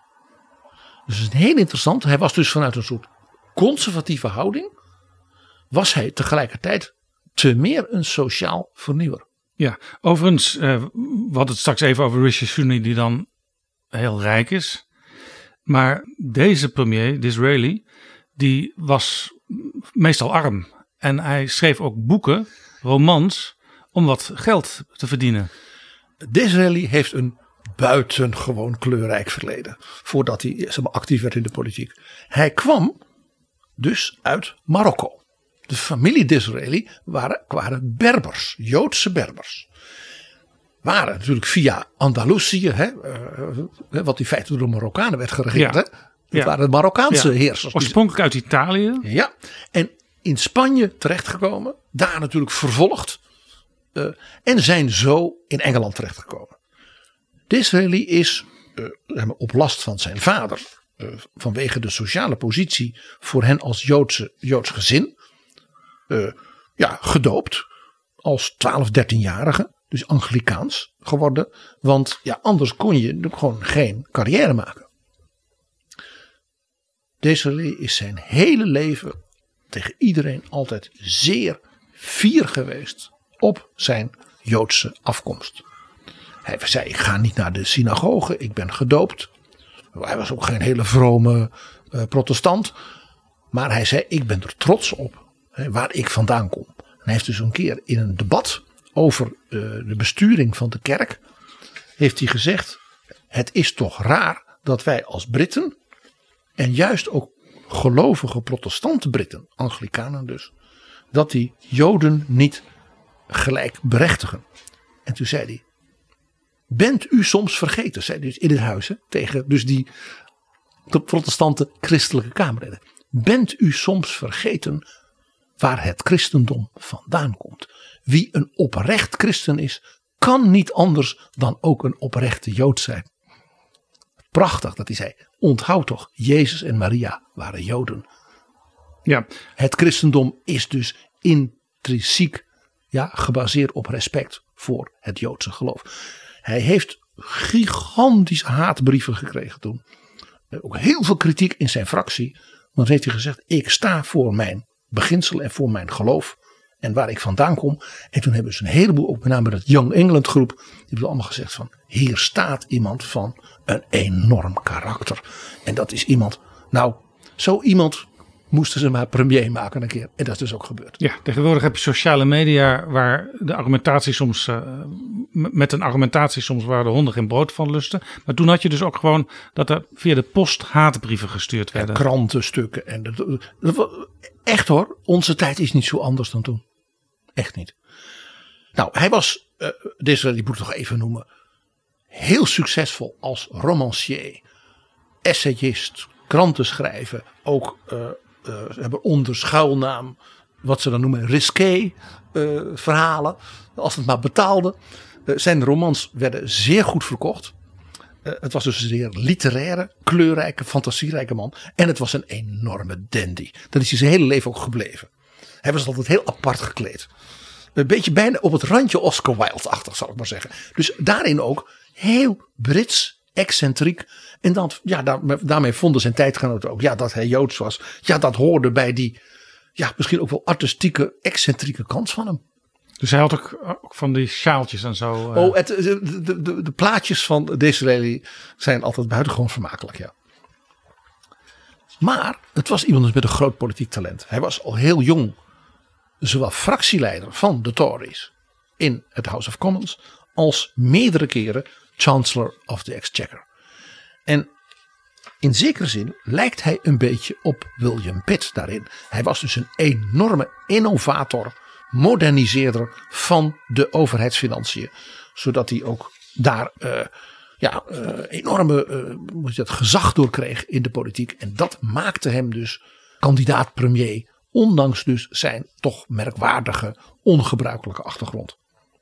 Dus het is heel interessant. Hij was dus vanuit een soort conservatieve houding, was hij tegelijkertijd te meer een sociaal vernieuwer. Ja, overigens, uh, we hadden het straks even over Rishi Sunak die dan heel rijk is. Maar deze premier, Disraeli, die was meestal arm. En hij schreef ook boeken, romans, om wat geld te verdienen. Disraeli heeft een buitengewoon kleurrijk verleden. Voordat hij zeg maar, actief werd in de politiek. Hij kwam dus uit Marokko. De familie Disraeli waren, waren Berbers, Joodse Berbers. Waren natuurlijk via Andalusië, hè, uh, wat in feite door de Marokkanen werd geregeerd. Ja. Hè? Dat ja. waren de Marokkaanse ja. heersers. Oorspronkelijk uit Italië. Ja, en in Spanje terechtgekomen. Daar natuurlijk vervolgd. Uh, en zijn zo in Engeland terechtgekomen. Disraeli is uh, op last van zijn vader. Uh, vanwege de sociale positie voor hen als Joodse, Joods gezin. Uh, ja, gedoopt. Als twaalf, dertienjarige. Dus Anglikaans geworden. Want ja, anders kon je gewoon geen carrière maken. Disraeli is zijn hele leven tegen iedereen altijd zeer fier geweest op zijn Joodse afkomst. Hij zei, ik ga niet naar de synagoge, ik ben gedoopt. Hij was ook geen hele vrome uh, protestant. Maar hij zei, ik ben er trots op hè, waar ik vandaan kom. En hij heeft dus een keer in een debat over uh, de besturing van de kerk. Heeft hij gezegd, het is toch raar dat wij als Britten. En juist ook gelovige protestante Britten, Anglikanen dus. Dat die Joden niet gelijk berechtigen. En toen zei hij. Bent u soms vergeten, zei hij dus in het huis hè, tegen dus die de protestante christelijke kamerleden. Bent u soms vergeten waar het christendom vandaan komt? Wie een oprecht christen is, kan niet anders dan ook een oprechte Jood zijn. Prachtig dat hij zei, onthoud toch, Jezus en Maria waren Joden. Ja. Het christendom is dus intrinsiek ja, gebaseerd op respect voor het Joodse geloof. Hij heeft gigantische haatbrieven gekregen toen. Ook heel veel kritiek in zijn fractie. Want heeft hij gezegd, ik sta voor mijn beginsel en voor mijn geloof. En waar ik vandaan kom. En toen hebben ze een heleboel, ook met name dat Young England groep. Die hebben allemaal gezegd van, hier staat iemand van een enorm karakter. En dat is iemand, nou, zo iemand moesten ze maar premier maken een keer. En dat is dus ook gebeurd. Ja, tegenwoordig heb je sociale media waar de argumentatie soms, uh, met een argumentatie soms waar de honden geen brood van lusten. Maar toen had je dus ook gewoon dat er via de post haatbrieven gestuurd werden. Ja, krantenstukken. En dat, dat, echt hoor, onze tijd is niet zo anders dan toen. Echt niet. Nou, hij was, uh, deze die moet ik toch even noemen, heel succesvol als romancier, essayist, krantenschrijver, ook uh, uh, ze hebben onder schuilnaam wat ze dan noemen risqué uh, verhalen, als het maar betaalde. Uh, zijn romans werden zeer goed verkocht. Uh, het was dus een zeer literaire, kleurrijke, fantasierijke man. En het was een enorme dandy. Dat is hij zijn hele leven ook gebleven. Hij was altijd heel apart gekleed. Een beetje bijna op het randje Oscar Wilde-achtig, zal ik maar zeggen. Dus daarin ook heel Brits, excentriek. En dan, ja, daarmee vonden zijn tijdgenoten ook ja, dat hij Joods was. Ja, dat hoorde bij die ja, misschien ook wel artistieke, excentrieke kant van hem. Dus hij had ook, ook van die sjaaltjes en zo. Uh... Oh, het, de, de, de, de plaatjes van Disraeli zijn altijd buitengewoon vermakelijk, ja. Maar het was iemand met een groot politiek talent. Hij was al heel jong zowel fractieleider van de Tories in het House of Commons als meerdere keren Chancellor of the Exchequer. En in zekere zin lijkt hij een beetje op William Pitt daarin. Hij was dus een enorme innovator, moderniseerder van de overheidsfinanciën. Zodat hij ook daar uh, ja, uh, enorme uh, moet je dat, gezag door kreeg in de politiek. En dat maakte hem dus kandidaat premier. Ondanks dus zijn toch merkwaardige, ongebruikelijke achtergrond.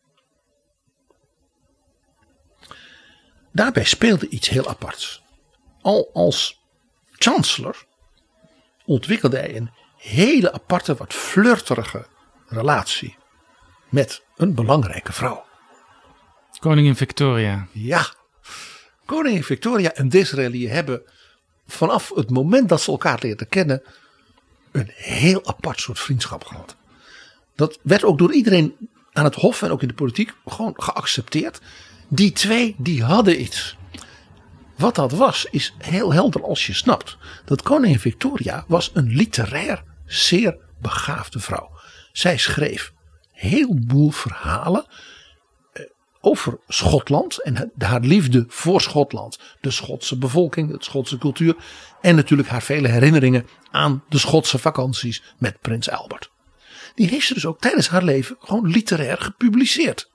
Daarbij speelde iets heel aparts. Al als chancellor ontwikkelde hij een hele aparte, wat flirterige relatie met een belangrijke vrouw. Koningin Victoria. Ja, koningin Victoria en Disraeli hebben vanaf het moment dat ze elkaar leerden kennen een heel apart soort vriendschap gehad. Dat werd ook door iedereen aan het hof en ook in de politiek gewoon geaccepteerd. Die twee die hadden iets. Wat dat was is heel helder als je snapt. Dat koningin Victoria was een literair zeer begaafde vrouw. Zij schreef heel boel verhalen. over Schotland en haar liefde voor Schotland. De Schotse bevolking, de Schotse cultuur en natuurlijk haar vele herinneringen aan de Schotse vakanties met prins Albert. Die heeft ze dus ook tijdens haar leven gewoon literair gepubliceerd.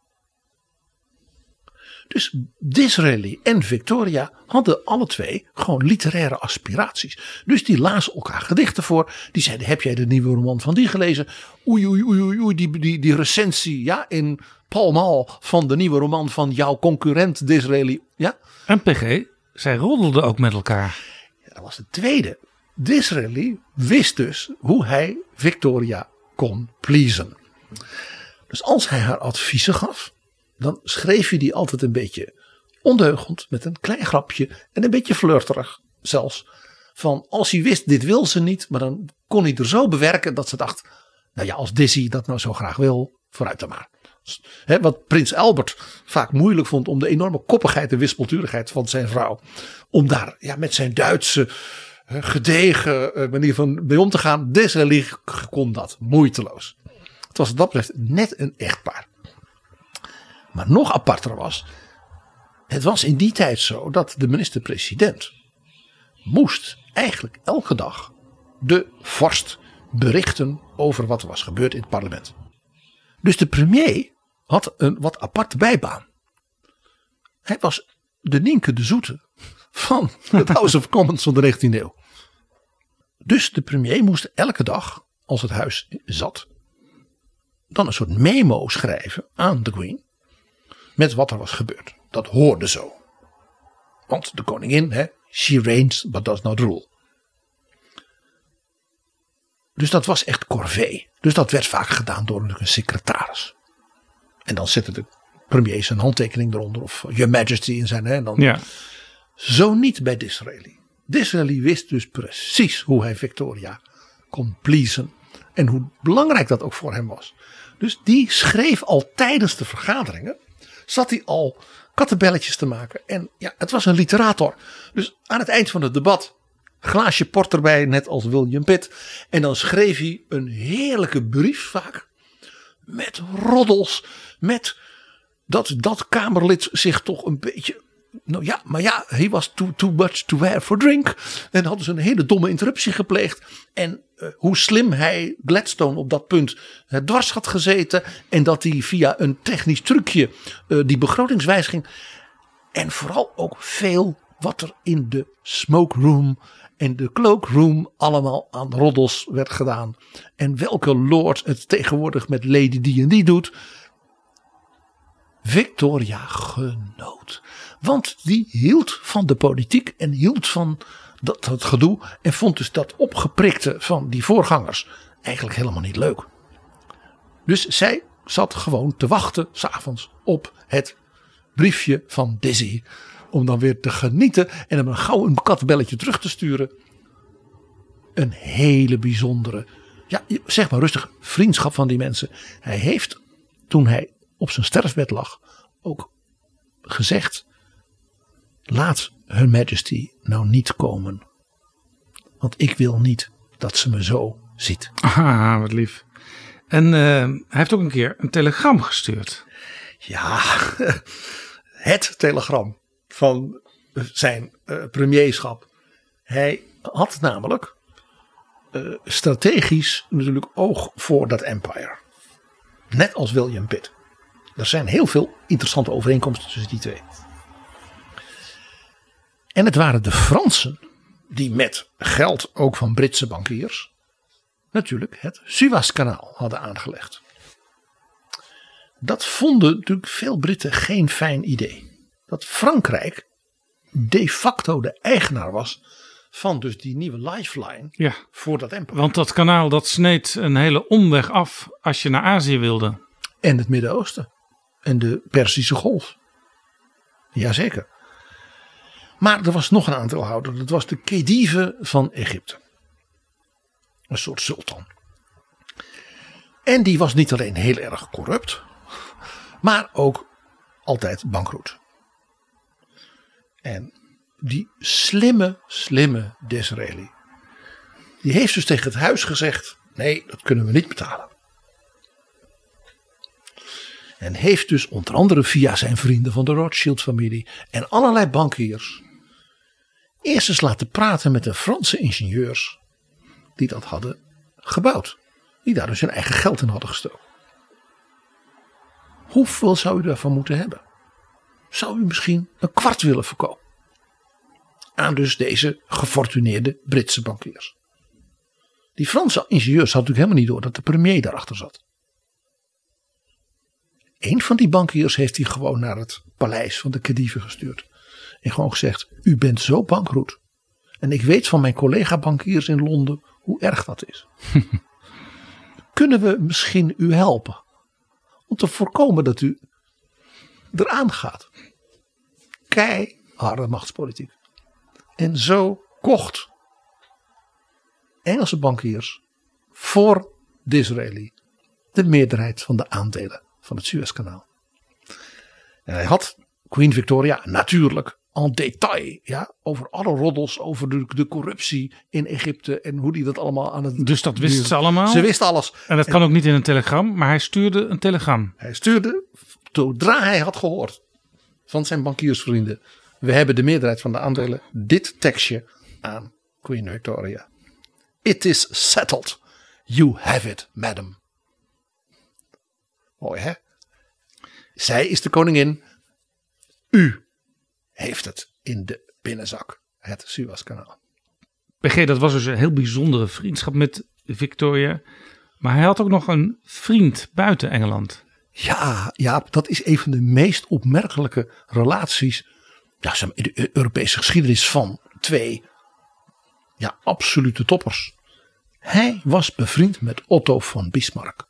Dus Disraeli en Victoria hadden alle twee gewoon literaire aspiraties. Dus die lazen elkaar gedichten voor. Die zeiden, heb jij de nieuwe roman van die gelezen? Oei, oei, oei, oei, oei die, die, die recensie ja, in Pall Mall van de nieuwe roman van jouw concurrent Disraeli. Ja? En P G, zij roddelden ook met elkaar. Ja, dat was de tweede. Disraeli wist dus hoe hij Victoria kon pleasen. Dus als hij haar adviezen gaf, dan schreef hij die altijd een beetje ondeugend met een klein grapje en een beetje flirterig zelfs. Van als hij wist dit wil ze niet, maar dan kon hij er zo bewerken dat ze dacht, nou ja, als Dizzy dat nou zo graag wil, vooruit dan maar. He, wat prins Albert vaak moeilijk vond om de enorme koppigheid en wispelturigheid van zijn vrouw, om daar ja, met zijn Duitse gedegen manier van mee om te gaan. Disraeli kon dat moeiteloos. Het was wat dat betreft net een echtpaar. Maar nog aparter was, het was in die tijd zo dat de minister-president moest eigenlijk elke dag de vorst berichten over wat er was gebeurd in het parlement. Dus de premier had een wat aparte bijbaan. Hij was de Nienke de Zoete van het House of Commons van de negentiende eeuw. Dus de premier moest elke dag, als het huis zat, dan een soort memo schrijven aan de Queen. Met wat er was gebeurd. Dat hoorde zo. Want de koningin, hè, she reigns, but does not rule. Dus dat was echt corvée. Dus dat werd vaak gedaan door een secretaris. En dan zette de premier zijn handtekening eronder. Of Your Majesty in zijn. Hè, en dan. Ja. Zo niet bij Disraeli. Disraeli wist dus precies hoe hij Victoria kon pleasen. En hoe belangrijk dat ook voor hem was. Dus die schreef al tijdens de vergaderingen. Zat hij al kattenbelletjes te maken. En ja, het was een literator. Dus aan het eind van het debat. Glaasje port erbij, net als William Pitt. En dan schreef hij een heerlijke brief vaak. Met roddels. Met dat dat Kamerlid zich toch een beetje. Nou ja, maar ja, hij was too, too much to wear for drink. En hadden ze een hele domme interruptie gepleegd. En uh, hoe slim hij Gladstone op dat punt uh, dwars had gezeten. En dat hij via een technisch trucje uh, die begrotingswijziging. En vooral ook veel wat er in de smoke room en de cloakroom allemaal aan roddels werd gedaan. En welke lord het tegenwoordig met Lady die en die doet. Victoria genoot. Want die hield van de politiek en hield van dat, dat gedoe. En vond dus dat opgeprikte van die voorgangers eigenlijk helemaal niet leuk. Dus zij zat gewoon te wachten 's avonds op het briefje van Dizzy. Om dan weer te genieten en hem een gauw een kattenbelletje terug te sturen. Een hele bijzondere, ja, zeg maar rustig, vriendschap van die mensen. Hij heeft, toen hij op zijn sterfbed lag, ook gezegd: laat Her Majesty nou niet komen. Want ik wil niet dat ze me zo ziet. Ah, wat lief. En uh, hij heeft ook een keer een telegram gestuurd. Ja, het telegram van zijn uh, premierschap. Hij had namelijk uh, strategisch natuurlijk oog voor dat empire. Net als William Pitt. Er zijn heel veel interessante overeenkomsten tussen die twee. En het waren de Fransen die met geld ook van Britse bankiers natuurlijk het Suezkanaal hadden aangelegd. Dat vonden natuurlijk veel Britten geen fijn idee. Dat Frankrijk de facto de eigenaar was van dus die nieuwe lifeline Ja, voor dat empire. want dat kanaal dat sneed een hele omweg af als je naar Azië wilde. En het Midden-Oosten. En de Perzische Golf. Jazeker. Maar er was nog een aandeelhouder. Dat was de Khedive van Egypte. Een soort sultan. En die was niet alleen heel erg corrupt. Maar ook altijd bankroet. En die slimme, slimme Disraeli. Die heeft dus tegen het huis gezegd: nee, dat kunnen we niet betalen. En heeft dus onder andere via zijn vrienden van de Rothschild-familie en allerlei bankiers eerst eens laten praten met de Franse ingenieurs die dat hadden gebouwd. Die daar dus hun eigen geld in hadden gestoken. Hoeveel zou u daarvan moeten hebben? Zou u misschien een kwart willen verkopen? Aan dus deze gefortuneerde Britse bankiers. Die Franse ingenieurs hadden natuurlijk helemaal niet door dat de premier daarachter zat. Eén van die bankiers heeft hij gewoon naar het paleis van de Khedive gestuurd. En gewoon gezegd, u bent zo bankroet. En ik weet van mijn collega bankiers in Londen hoe erg dat is. Kunnen we misschien u helpen? Om te voorkomen dat u eraan gaat. Keiharde machtspolitiek. En zo kocht Engelse bankiers voor Disraeli de meerderheid van de aandelen van het Suezkanaal. En hij had Queen Victoria natuurlijk en detail, ja, over alle roddels, over de, de corruptie in Egypte en hoe die dat allemaal aan het... Dus dat wist ze allemaal? Ze wist alles. En dat kan en, ook niet in een telegram, maar hij stuurde een telegram. Hij stuurde, zodra hij had gehoord van zijn bankiersvrienden, we hebben de meerderheid van de aandelen, dit tekstje aan Queen Victoria. It is settled. You have it, madam. Mooi, hè? Zij is de koningin. U heeft het in de binnenzak. Het Suezkanaal. P G, dat was dus een heel bijzondere vriendschap met Victoria. Maar hij had ook nog een vriend buiten Engeland. Ja, ja, dat is een van de meest opmerkelijke relaties, ja, in de Europese geschiedenis van twee, ja, absolute toppers. Hij was bevriend met Otto van Bismarck.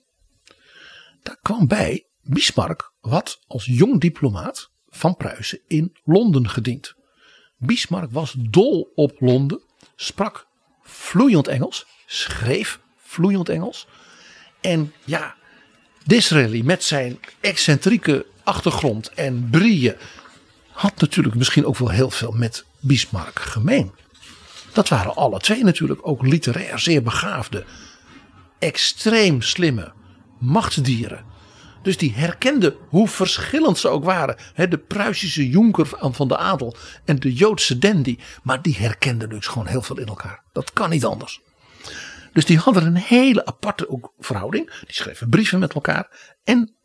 Daar kwam bij, Bismarck had als jong diplomaat van Pruisen in Londen gediend. Bismarck was dol op Londen, sprak vloeiend Engels, schreef vloeiend Engels. En ja, Disraeli met zijn excentrieke achtergrond en brieën had natuurlijk misschien ook wel heel veel met Bismarck gemeen. Dat waren alle twee natuurlijk ook literair zeer begaafde, extreem slimme machtsdieren. Dus die herkenden hoe verschillend ze ook waren. De Pruisische jonker van de adel en de Joodse dandy. Maar die herkenden dus gewoon heel veel in elkaar. Dat kan niet anders. Dus die hadden een hele aparte ook verhouding. Die schreven brieven met elkaar. En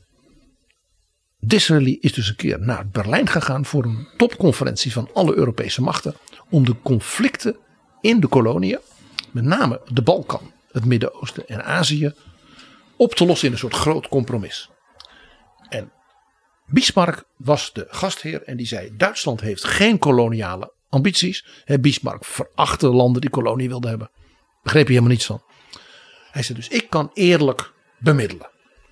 Disraeli is dus een keer naar Berlijn gegaan voor een topconferentie van alle Europese machten. Om de conflicten in de koloniën, met name de Balkan, het Midden-Oosten en Azië, op te lossen in een soort groot compromis. En Bismarck was de gastheer en die zei, Duitsland heeft geen koloniale ambities. He, Bismarck verachtte landen die kolonie wilden hebben. Begreep je helemaal niets van. Hij zei dus, ik kan eerlijk bemiddelen.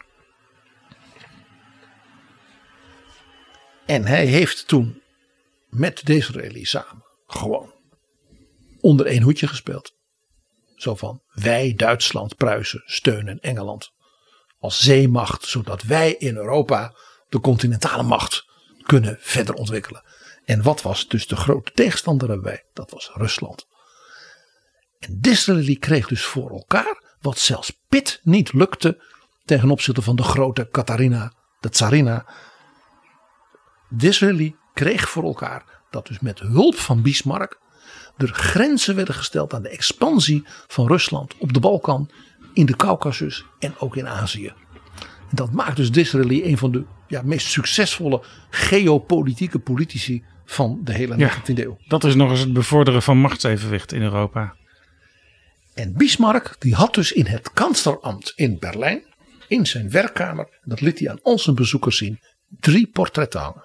En hij heeft toen met Disraeli samen gewoon onder één hoedje gespeeld. Zo van, wij Duitsland, Pruisen steunen Engeland als zeemacht, zodat wij in Europa de continentale macht kunnen verder ontwikkelen. En wat was dus de grote tegenstander erbij? Dat was Rusland. En Disraeli kreeg dus voor elkaar wat zelfs Pitt niet lukte ten opzichte van de grote Katharina, de tsarina. Disraeli kreeg voor elkaar dat dus met hulp van Bismarck er grenzen werden gesteld aan de expansie van Rusland op de Balkan, in de Caucasus en ook in Azië. En dat maakt dus Disraeli een van de ja, meest succesvolle geopolitieke politici van de hele negentiende eeuw. Dat is nog eens het bevorderen van machtsevenwicht in Europa. En Bismarck die had dus in het kanslerambt in Berlijn, in zijn werkkamer, dat liet hij aan al zijn bezoekers zien, drie portretten hangen.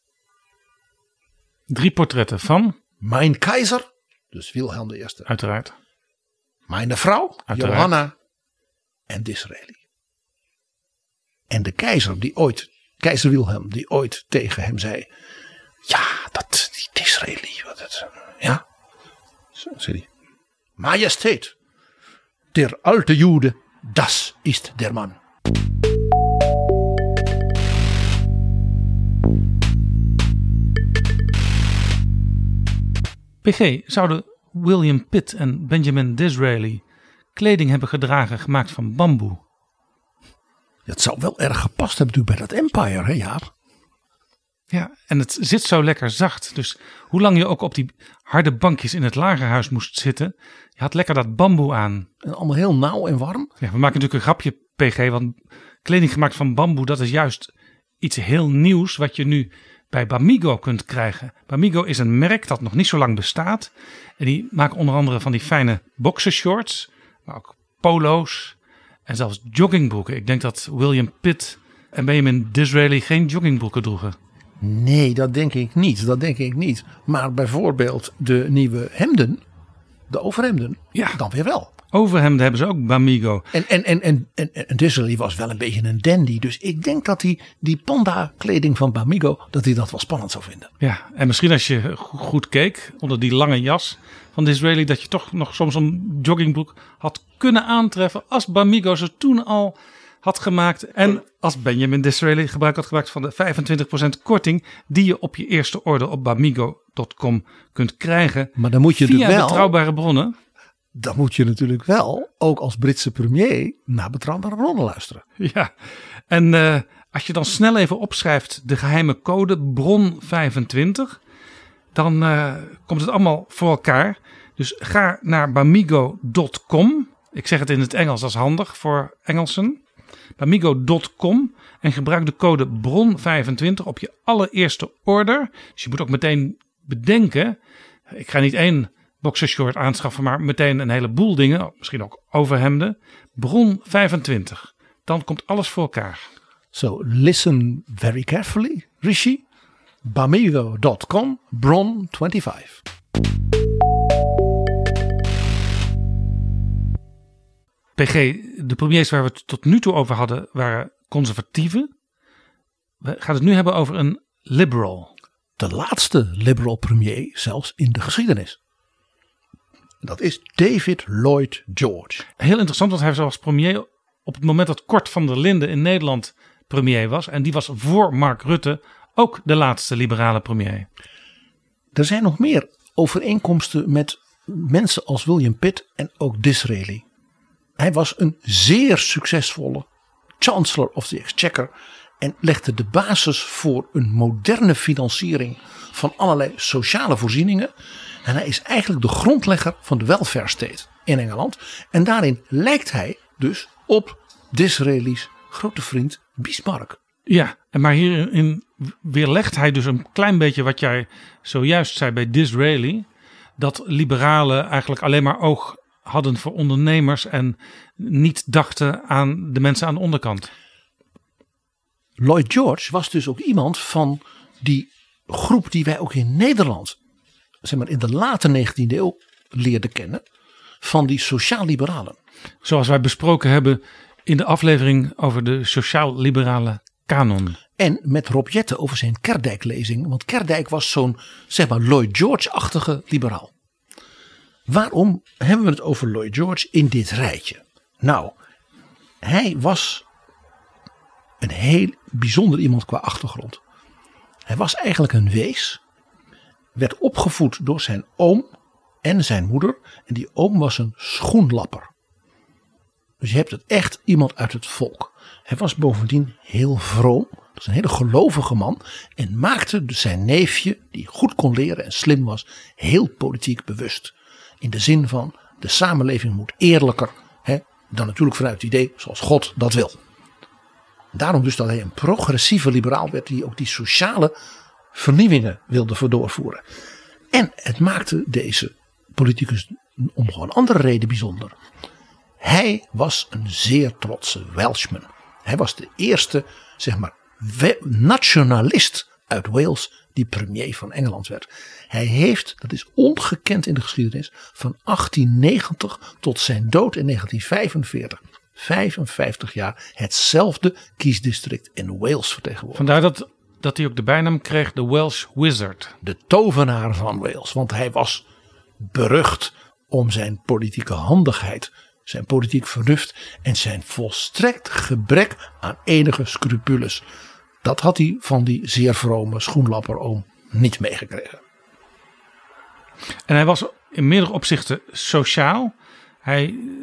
Drie portretten van? Mijn keizer, dus Wilhelm de Eerste. Uiteraard. Mijn vrouw, Uiteraard. Johanna en Disraeli. En de keizer die ooit, keizer Wilhelm, die ooit tegen hem zei, ja, dat, die Disraeli, wat het, ja. Zo zei hij. Majesteit, der alte Jude, das ist der Mann. P G, zouden William Pitt en Benjamin Disraeli kleding hebben gedragen gemaakt van bamboe? Het zou wel erg gepast hebben natuurlijk bij dat Empire, hè Jaap? Ja, en het zit zo lekker zacht. Dus hoe lang je ook op die harde bankjes in het lagerhuis moest zitten, je had lekker dat bamboe aan. En allemaal heel nauw en warm. Ja, we maken natuurlijk een grapje, P G, want kleding gemaakt van bamboe, dat is juist iets heel nieuws wat je nu bij Bamigo kunt krijgen. Bamigo is een merk dat nog niet zo lang bestaat. En die maken onder andere van die fijne boxershorts, maar ook polo's en zelfs joggingbroeken. Ik denk dat William Pitt en Benjamin Disraeli geen joggingbroeken droegen. Nee, dat denk ik niet. Dat denk ik niet. Maar bijvoorbeeld de nieuwe hemden, de overhemden, Ja. dan weer wel. Overhemden hebben ze ook Bamigo. En, en, en, en, en, en Disraeli was wel een beetje een dandy. Dus ik denk dat hij die panda kleding van Bamigo, dat hij dat wel spannend zou vinden. Ja, en misschien als je go- goed keek onder die lange jas van Disraeli, dat je toch nog soms een joggingbroek had kunnen aantreffen als Bamigo ze toen al had gemaakt. En als Benjamin Disraeli gebruik had gemaakt van de vijfentwintig procent korting die je op je eerste order op bamigo punt com kunt krijgen. Maar dan moet je via natuurlijk wel, betrouwbare bronnen. dan moet je natuurlijk wel, ook als Britse premier, naar betrouwbare bronnen luisteren. Ja, en uh, als je dan snel even opschrijft de geheime code bron vijfentwintig, dan uh, komt het allemaal voor elkaar. Dus ga naar bamigo punt com. Ik zeg het in het Engels, dat is handig voor Engelsen. bamigo punt com en gebruik de code bron vijfentwintig op je allereerste order. Dus je moet ook meteen bedenken, ik ga niet één boxershort aanschaffen, maar meteen een heleboel dingen, misschien ook overhemden. Bron vijfentwintig. Dan komt alles voor elkaar. So listen very carefully, Rishi. bamigo punt com, bron vijfentwintig. P G, de premiers waar we het tot nu toe over hadden waren conservatieven. We gaan het nu hebben over een liberal. De laatste liberal premier zelfs in de geschiedenis. Dat is David Lloyd George. Heel interessant, want hij was als premier op het moment dat Cort van der Linden in Nederland premier was. En die was voor Mark Rutte ook de laatste liberale premier. Er zijn nog meer overeenkomsten met mensen als William Pitt en ook Disraeli. Hij was een zeer succesvolle Chancellor of the Exchequer en legde de basis voor een moderne financiering van allerlei sociale voorzieningen. En hij is eigenlijk de grondlegger van de welfare state in Engeland. En daarin lijkt hij dus op Disraeli's grote vriend Bismarck. Ja, en maar hierin weerlegt hij dus een klein beetje wat jij zojuist zei bij Disraeli. Dat liberalen eigenlijk alleen maar oog hadden voor ondernemers en niet dachten aan de mensen aan de onderkant. Lloyd George was dus ook iemand van die groep die wij ook in Nederland, zeg maar in de late negentiende eeuw leerden kennen, van die sociaal-liberalen. Zoals wij besproken hebben in de aflevering over de sociaal-liberale kanon. En met Rob Jetten over zijn Kerdijk-lezing, want Kerdijk was zo'n, zeg maar, Lloyd George-achtige liberaal. Waarom hebben we het over Lloyd George in dit rijtje? Nou, hij was een heel bijzonder iemand qua achtergrond. Hij was eigenlijk een wees. Werd opgevoed door zijn oom en zijn moeder. En die oom was een schoenlapper. Dus je hebt het echt iemand uit het volk. Hij was bovendien heel vroom. Dat is een hele gelovige man. En maakte dus zijn neefje, die goed kon leren en slim was, heel politiek bewust. In de zin van de samenleving moet eerlijker, hè, dan natuurlijk vanuit het idee zoals God dat wil. Daarom dus dat hij een progressieve liberaal werd die ook die sociale vernieuwingen wilde doorvoeren. En het maakte deze politicus om gewoon een andere reden bijzonder. Hij was een zeer trotse Welshman. Hij was de eerste, zeg maar, nationalist uit Wales die premier van Engeland werd. Hij heeft, dat is ongekend in de geschiedenis, van achttien negentig tot zijn dood in negentien vijfenveertig, vijfenvijftig jaar hetzelfde kiesdistrict in Wales vertegenwoordigd. Vandaar dat, dat hij ook de bijnaam kreeg, de Welsh Wizard. De tovenaar van Wales, want hij was berucht om zijn politieke handigheid, zijn politiek vernuft en zijn volstrekt gebrek aan enige scrupules. Dat had hij van die zeer vrome schoenlapperoom niet meegekregen. En hij was in meerdere opzichten sociaal. Hij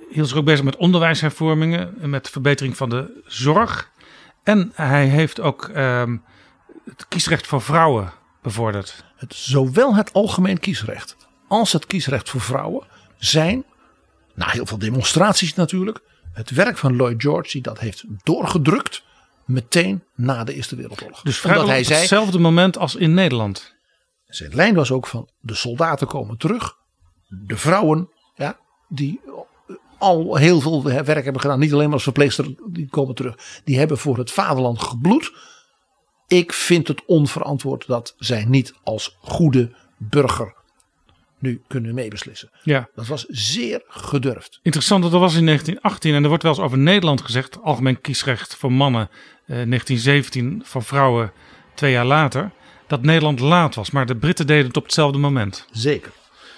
hield zich ook bezig met onderwijshervormingen, met verbetering van de zorg. En hij heeft ook um, het kiesrecht voor vrouwen bevorderd. Het, zowel het algemeen kiesrecht als het kiesrecht voor vrouwen zijn, na heel veel demonstraties natuurlijk, het werk van Lloyd George die dat heeft doorgedrukt meteen na de Eerste Wereldoorlog. Dus vrijwel op hetzelfde moment als in Nederland. Zijn lijn was ook van de soldaten komen terug. De vrouwen, ja, die al heel veel werk hebben gedaan, niet alleen maar als verpleegster, die komen terug. Die hebben voor het vaderland gebloed. Ik vind het onverantwoord dat zij niet als goede burger nu kunnen meebeslissen. Ja. Dat was zeer gedurfd. Interessant, dat was in negentien achttien en er wordt wel eens over Nederland gezegd, algemeen kiesrecht voor mannen, eh, negentien zeventien voor vrouwen twee jaar later, dat Nederland laat was. Maar de Britten deden het op hetzelfde moment. Zeker.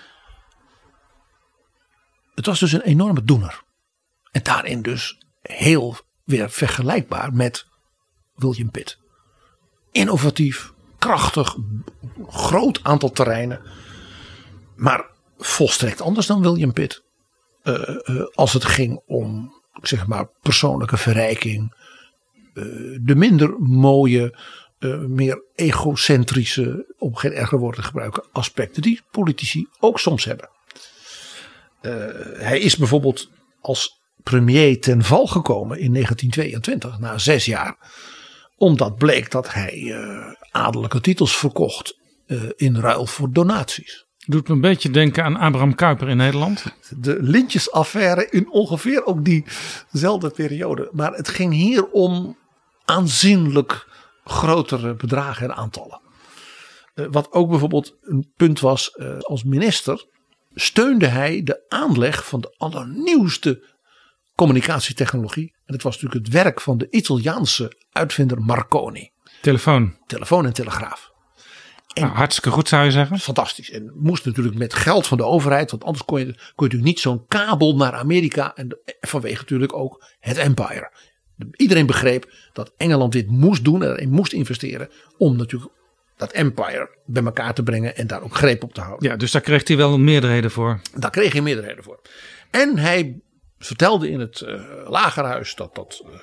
Het was dus een enorme doener. En daarin dus heel weer vergelijkbaar met William Pitt. Innovatief, krachtig, groot aantal terreinen. Maar volstrekt anders dan William Pitt. Uh, uh, als het ging om, zeg maar, persoonlijke verrijking. Uh, de minder mooie, uh, meer egocentrische, om geen erger woord te gebruiken, aspecten die politici ook soms hebben. Uh, hij is bijvoorbeeld als premier ten val gekomen in negentien tweeëntwintig, na zes jaar. Omdat bleek dat hij uh, adellijke titels verkocht uh, in ruil voor donaties. Doet me een beetje denken aan Abraham Kuyper in Nederland. De lintjesaffaire in ongeveer ook diezelfde periode. Maar het ging hier om aanzienlijk grotere bedragen en aantallen. Uh, wat ook bijvoorbeeld een punt was, uh, als minister steunde hij de aanleg van de allernieuwste communicatietechnologie. En het was natuurlijk het werk van de Italiaanse uitvinder Marconi. Telefoon. Telefoon en telegraaf. En nou, hartstikke goed zou je zeggen. Fantastisch. En moest natuurlijk met geld van de overheid. Want anders kon je, kon je natuurlijk niet zo'n kabel naar Amerika. En de, vanwege natuurlijk ook het empire. Iedereen begreep dat Engeland dit moest doen. En erin moest investeren. Om natuurlijk dat empire bij elkaar te brengen. En daar ook greep op te houden. Ja, dus daar kreeg hij wel meerderheden voor. Daar kreeg hij meerderheden voor. En hij vertelde in het uh, lagerhuis dat, dat uh,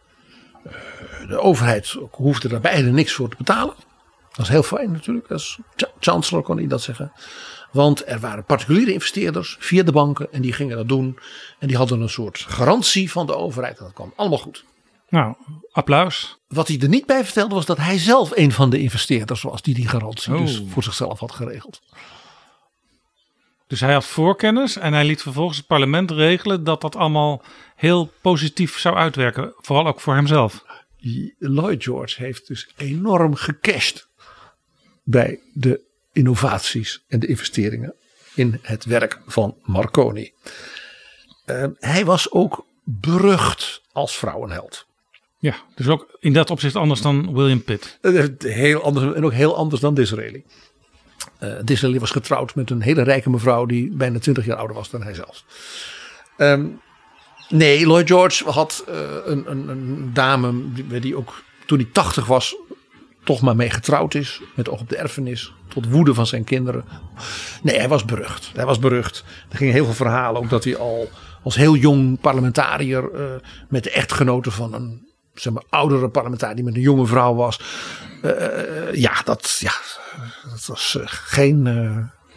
uh, de overheid hoefde daar beide niks voor te betalen. Dat is heel fijn natuurlijk. Als chancellor kon hij dat zeggen. Want er waren particuliere investeerders via de banken. En die gingen dat doen. En die hadden een soort garantie van de overheid. En dat kwam allemaal goed. Nou, applaus. Wat hij er niet bij vertelde was dat hij zelf een van de investeerders was. Die die garantie oh. dus voor zichzelf had geregeld. Dus hij had voorkennis. En hij liet vervolgens het parlement regelen dat dat allemaal heel positief zou uitwerken. Vooral ook voor hemzelf. Lloyd George heeft dus enorm gecashed bij de innovaties en de investeringen in het werk van Marconi. Uh, hij was ook berucht als vrouwenheld. Ja, dus ook in dat opzicht anders dan William Pitt. Uh, heel anders, en ook heel anders dan Disraeli. Uh, Disraeli was getrouwd met een hele rijke mevrouw die bijna twintig jaar ouder was dan hij zelf. Um, nee, Lloyd George had uh, een, een, een dame die, die ook toen hij tachtig was toch maar mee getrouwd is. Met oog op de erfenis. Tot woede van zijn kinderen. Nee, hij was berucht. Hij was berucht. Er gingen heel veel verhalen. Ook dat hij al als heel jong parlementariër. Uh, met de echtgenote van een zeg maar, oudere parlementariër. Die met een jonge vrouw was. Uh, ja, dat, ja, dat was uh, geen. Uh,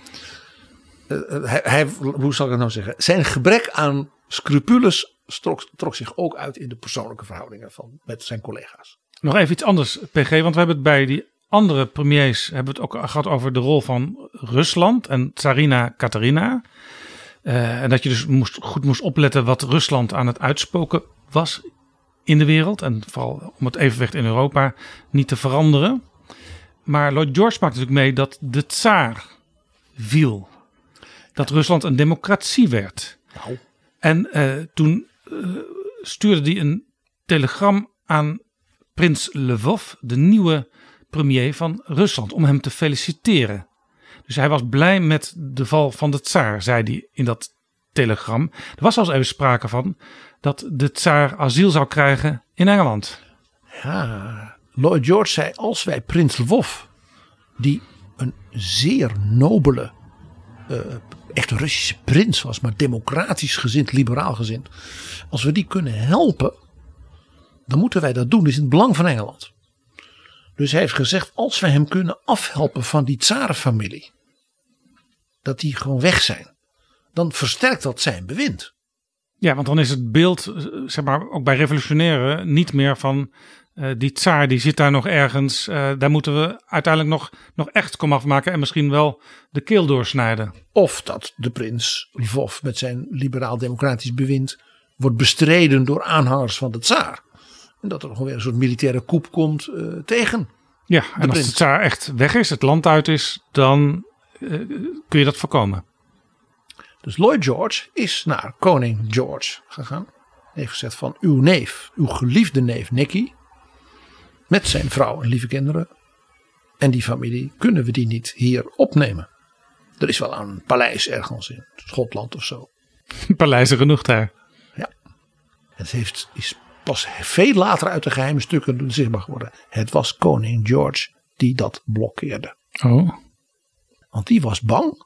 uh, hij, hij, hoe zal ik het nou zeggen? Zijn gebrek aan scrupules trok, trok zich ook uit in de persoonlijke verhoudingen van, met zijn collega's. Nog even iets anders, P G, want we hebben het bij die andere premiers hebben we het ook gehad over de rol van Rusland en Tsarina Katarina. Uh, en dat je dus moest, goed moest opletten wat Rusland aan het uitspoken was in de wereld. En vooral om het evenwicht in Europa niet te veranderen. Maar Lloyd George maakte natuurlijk mee dat de tsaar viel. Dat Rusland een democratie werd. Nou. En uh, toen uh, stuurde hij een telegram aan prins Lvov, de nieuwe premier van Rusland, om hem te feliciteren. Dus hij was blij met de val van de tsaar, zei hij in dat telegram. Er was al eens even sprake van dat de tsaar asiel zou krijgen in Engeland. Ja, Lloyd George zei, als wij prins Lvov, die een zeer nobele uh, echt een Russische prins was, maar democratisch gezind, liberaal gezind. Als we die kunnen helpen, dan moeten wij dat doen. Dat is in het belang van Engeland. Dus hij heeft gezegd, als we hem kunnen afhelpen van die tsarenfamilie, dat die gewoon weg zijn, dan versterkt dat zijn bewind. Ja, want dan is het beeld, zeg maar, ook bij revolutionairen niet meer van uh, die tsaar, die zit daar nog ergens. Uh, daar moeten we uiteindelijk nog, nog echt komaf maken en misschien wel de keel doorsnijden. Of dat de prins Lvov met zijn liberaal-democratisch bewind wordt bestreden door aanhangers van de tsaar. En dat er gewoon weer een soort militaire coup komt uh, tegen. Ja, en als prins. de tsaar echt weg is, het land uit is, dan uh, kun je dat voorkomen. Dus Lloyd George is naar koning George gegaan. Heeft gezegd van uw neef, uw geliefde neef Nicky, met zijn vrouw en lieve kinderen en die familie, kunnen we die niet hier opnemen? Er is wel een paleis ergens in Schotland of zo. Paleizen genoeg daar. Ja. Het heeft, is pas veel later uit de geheime stukken zichtbaar geworden. Het was koning George die dat blokkeerde. Oh. Want die was bang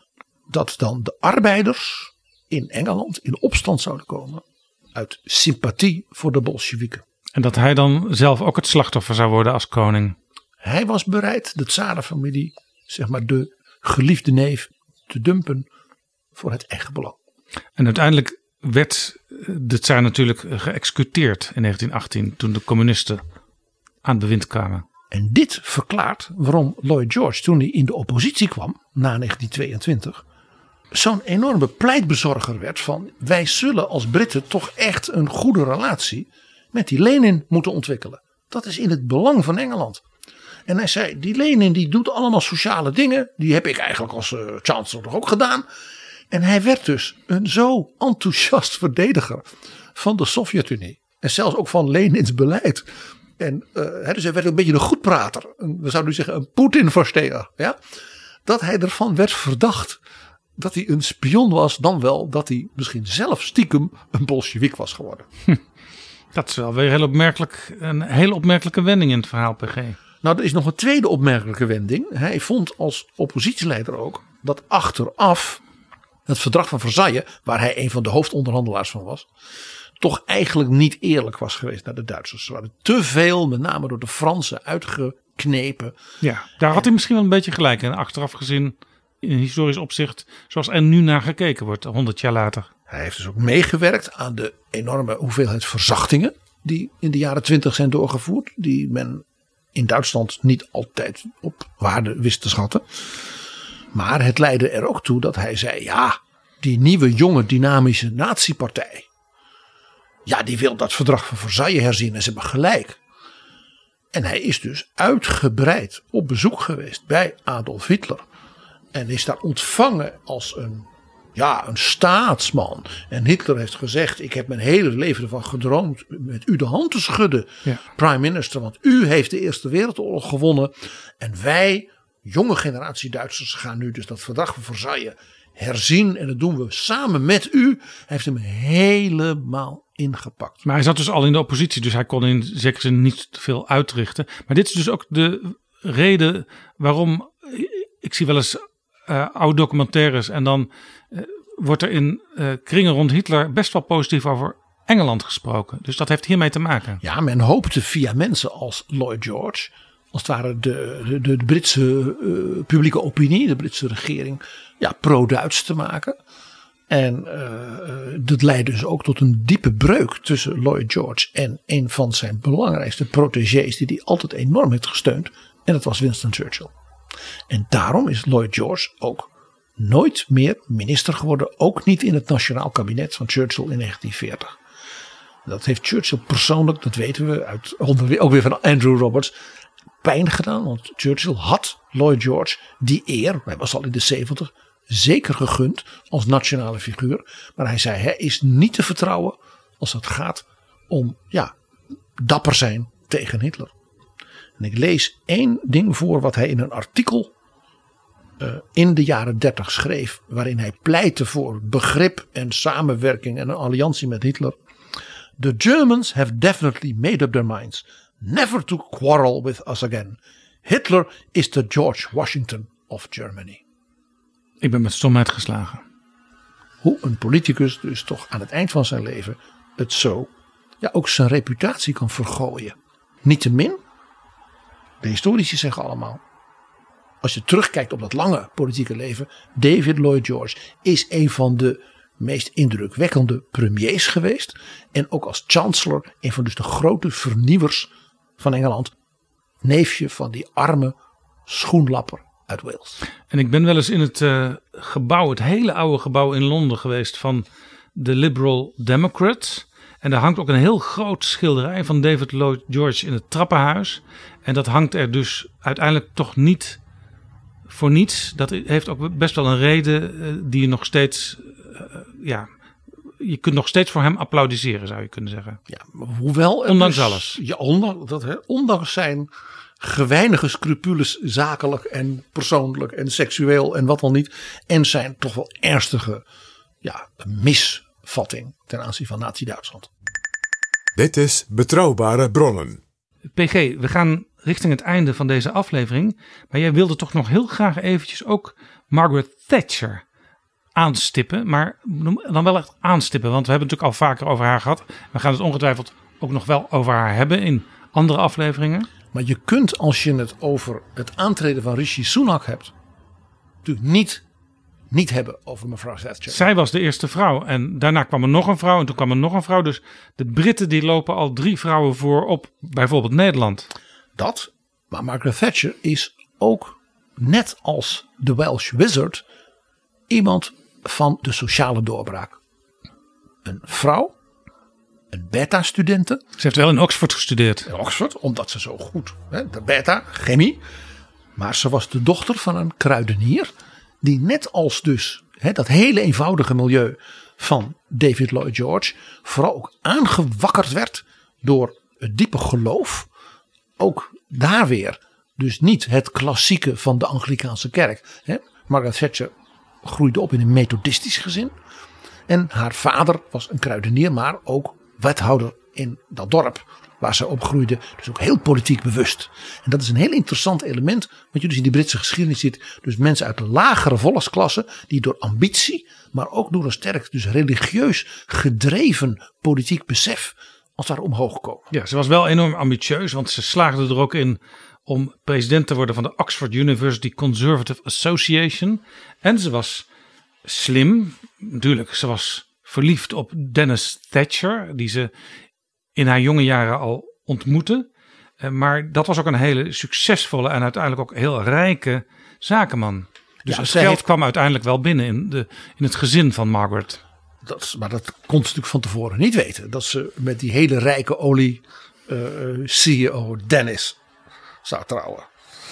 dat dan de arbeiders in Engeland in opstand zouden komen uit sympathie voor de Bolsjewieken. En dat hij dan zelf ook het slachtoffer zou worden als koning. Hij was bereid de tsarenfamilie, zeg maar de geliefde neef, te dumpen voor het eigen belang. En uiteindelijk werd de tsaar natuurlijk geëxecuteerd in negentien achttien toen de communisten aan het bewind kwamen. En dit verklaart waarom Lloyd George, toen hij in de oppositie kwam na negentien tweeëntwintig, zo'n enorme pleitbezorger werd van wij zullen als Britten toch echt een goede relatie met die Lenin moeten ontwikkelen. Dat is in het belang van Engeland. En hij zei, die Lenin die doet allemaal sociale dingen. Die heb ik eigenlijk als uh, chancellor toch ook gedaan. En hij werd dus een zo enthousiast verdediger van de Sovjet-Unie. En zelfs ook van Lenins beleid. En uh, dus hij werd een beetje een goedprater. Een, we zouden nu zeggen een Poetin-versteher. Ja? Dat hij ervan werd verdacht dat hij een spion was. Dan wel dat hij misschien zelf stiekem een Bolsjewik was geworden. Hm. Dat is wel weer heel opmerkelijk, een hele opmerkelijke wending in het verhaal, P G. Nou, er is nog een tweede opmerkelijke wending. Hij vond als oppositieleider ook dat achteraf het verdrag van Versailles, waar hij een van de hoofdonderhandelaars van was, toch eigenlijk niet eerlijk was geweest naar de Duitsers. Ze waren te veel, met name door de Fransen, uitgeknepen. Ja, daar had hij misschien wel een beetje gelijk in. Achteraf gezien, in historisch opzicht, zoals er nu naar gekeken wordt, honderd jaar later. Hij heeft dus ook meegewerkt aan de enorme hoeveelheid verzachtingen die in de jaren twintig zijn doorgevoerd. Die men in Duitsland niet altijd op waarde wist te schatten. Maar het leidde er ook toe dat hij zei, ja, die nieuwe jonge dynamische natiepartij, ja, die wil dat verdrag van Versailles herzien en ze hebben gelijk. En hij is dus uitgebreid op bezoek geweest bij Adolf Hitler. En is daar ontvangen als een, ja, een staatsman. En Hitler heeft gezegd, ik heb mijn hele leven ervan gedroomd met u de hand te schudden, ja, prime minister. Want u heeft de Eerste Wereldoorlog gewonnen. En wij, jonge generatie Duitsers, gaan nu dus dat verdrag van Versailles herzien. En dat doen we samen met u. Hij heeft hem helemaal ingepakt. Maar hij zat dus al in de oppositie, dus hij kon in zekere zin niet veel uitrichten. Maar dit is dus ook de reden waarom, ik zie wel eens uh, oude documentaires en dan uh, wordt er in uh, kringen rond Hitler best wel positief over Engeland gesproken. Dus dat heeft hiermee te maken. Ja, men hoopte via mensen als Lloyd George, als het ware de, de, de Britse uh, publieke opinie, de Britse regering, ja, pro-Duits te maken. En uh, dat leidde dus ook tot een diepe breuk tussen Lloyd George en een van zijn belangrijkste protégés die hij altijd enorm heeft gesteund. En dat was Winston Churchill. En daarom is Lloyd George ook nooit meer minister geworden. Ook niet in het nationaal kabinet van Churchill in negentien veertig. Dat heeft Churchill persoonlijk, dat weten we uit, ook weer van Andrew Roberts, pijn gedaan. Want Churchill had Lloyd George die eer, hij was al in de zeventig, zeker gegund als nationale figuur. Maar hij zei, hij is niet te vertrouwen als het gaat om, ja, dapper zijn tegen Hitler. En ik lees één ding voor wat hij in een artikel uh, in de jaren dertig schreef. Waarin hij pleitte voor begrip en samenwerking en een alliantie met Hitler. The Germans have definitely made up their minds never to quarrel with us again. Hitler is the George Washington of Germany. Ik ben met stomheid geslagen. Hoe een politicus dus toch aan het eind van zijn leven het zo, ja, ook zijn reputatie kan vergooien. Niettemin, de historici zeggen allemaal, als je terugkijkt op dat lange politieke leven, David Lloyd George is een van de meest indrukwekkende premiers geweest. En ook als chancellor een van dus de grote vernieuwers van Engeland. Neefje van die arme schoenlapper uit Wales. En ik ben wel eens in het uh, gebouw, het hele oude gebouw in Londen geweest van de Liberal Democrats. En daar hangt ook een heel groot schilderij van David Lloyd George in het trappenhuis. En dat hangt er dus uiteindelijk toch niet voor niets. Dat heeft ook best wel een reden uh, die je nog steeds, uh, ja, je kunt nog steeds voor hem applaudisseren, zou je kunnen zeggen. Ja, hoewel ondanks dus, alles. Ja, ondanks, dat, hè, ondanks zijn geweinige scrupules zakelijk en persoonlijk en seksueel en wat dan niet. En zijn toch wel ernstige ja, misvatting ten aanzien van Nazi-Duitsland. Dit is Betrouwbare Bronnen. P G, we gaan richting het einde van deze aflevering. Maar jij wilde toch nog heel graag eventjes ook Margaret Thatcher aanstippen. Maar dan wel echt aanstippen. Want we hebben het natuurlijk al vaker over haar gehad. We gaan het ongetwijfeld ook nog wel over haar hebben in andere afleveringen. Maar je kunt, als je het over het aantreden van Rishi Sunak hebt, natuurlijk niet, niet hebben over mevrouw Thatcher. Zij was de eerste vrouw en daarna kwam er nog een vrouw en toen kwam er nog een vrouw. Dus de Britten die lopen al drie vrouwen voor op bijvoorbeeld Nederland. Dat, maar Margaret Thatcher is ook net als de Welsh Wizard iemand van de sociale doorbraak. Een vrouw, een beta-studente. Ze heeft wel in Oxford gestudeerd. In Oxford, omdat ze zo goed, hè, de beta, chemie. Maar ze was de dochter van een kruidenier. Die net als dus hè, dat hele eenvoudige milieu van David Lloyd George. Vooral ook aangewakkerd werd door het diepe geloof. Ook daar weer. Dus niet het klassieke van de Anglikaanse kerk. Hè. Margaret Thatcher groeide op in een methodistisch gezin. En haar vader was een kruidenier, maar ook wethouder in dat dorp waar ze opgroeide. Dus ook heel politiek bewust. En dat is een heel interessant element wat je dus in die Britse geschiedenis ziet. Dus mensen uit de lagere volksklasse die door ambitie, maar ook door een sterk dus religieus gedreven politiek besef als daar omhoog komen. Ja, ze was wel enorm ambitieus, want ze slaagde er ook in om president te worden van de Oxford University Conservative Association. En ze was slim, natuurlijk, ze was verliefd op Dennis Thatcher, die ze in haar jonge jaren al ontmoette. Maar dat was ook een hele succesvolle en uiteindelijk ook heel rijke zakenman. Dus Ja, het zij geld heeft- kwam uiteindelijk wel binnen in, de, in het gezin van Margaret. Dat, is- maar dat kon ze natuurlijk van tevoren niet weten. Dat ze met die hele rijke olie eh, C E O Dennis zou trouwen.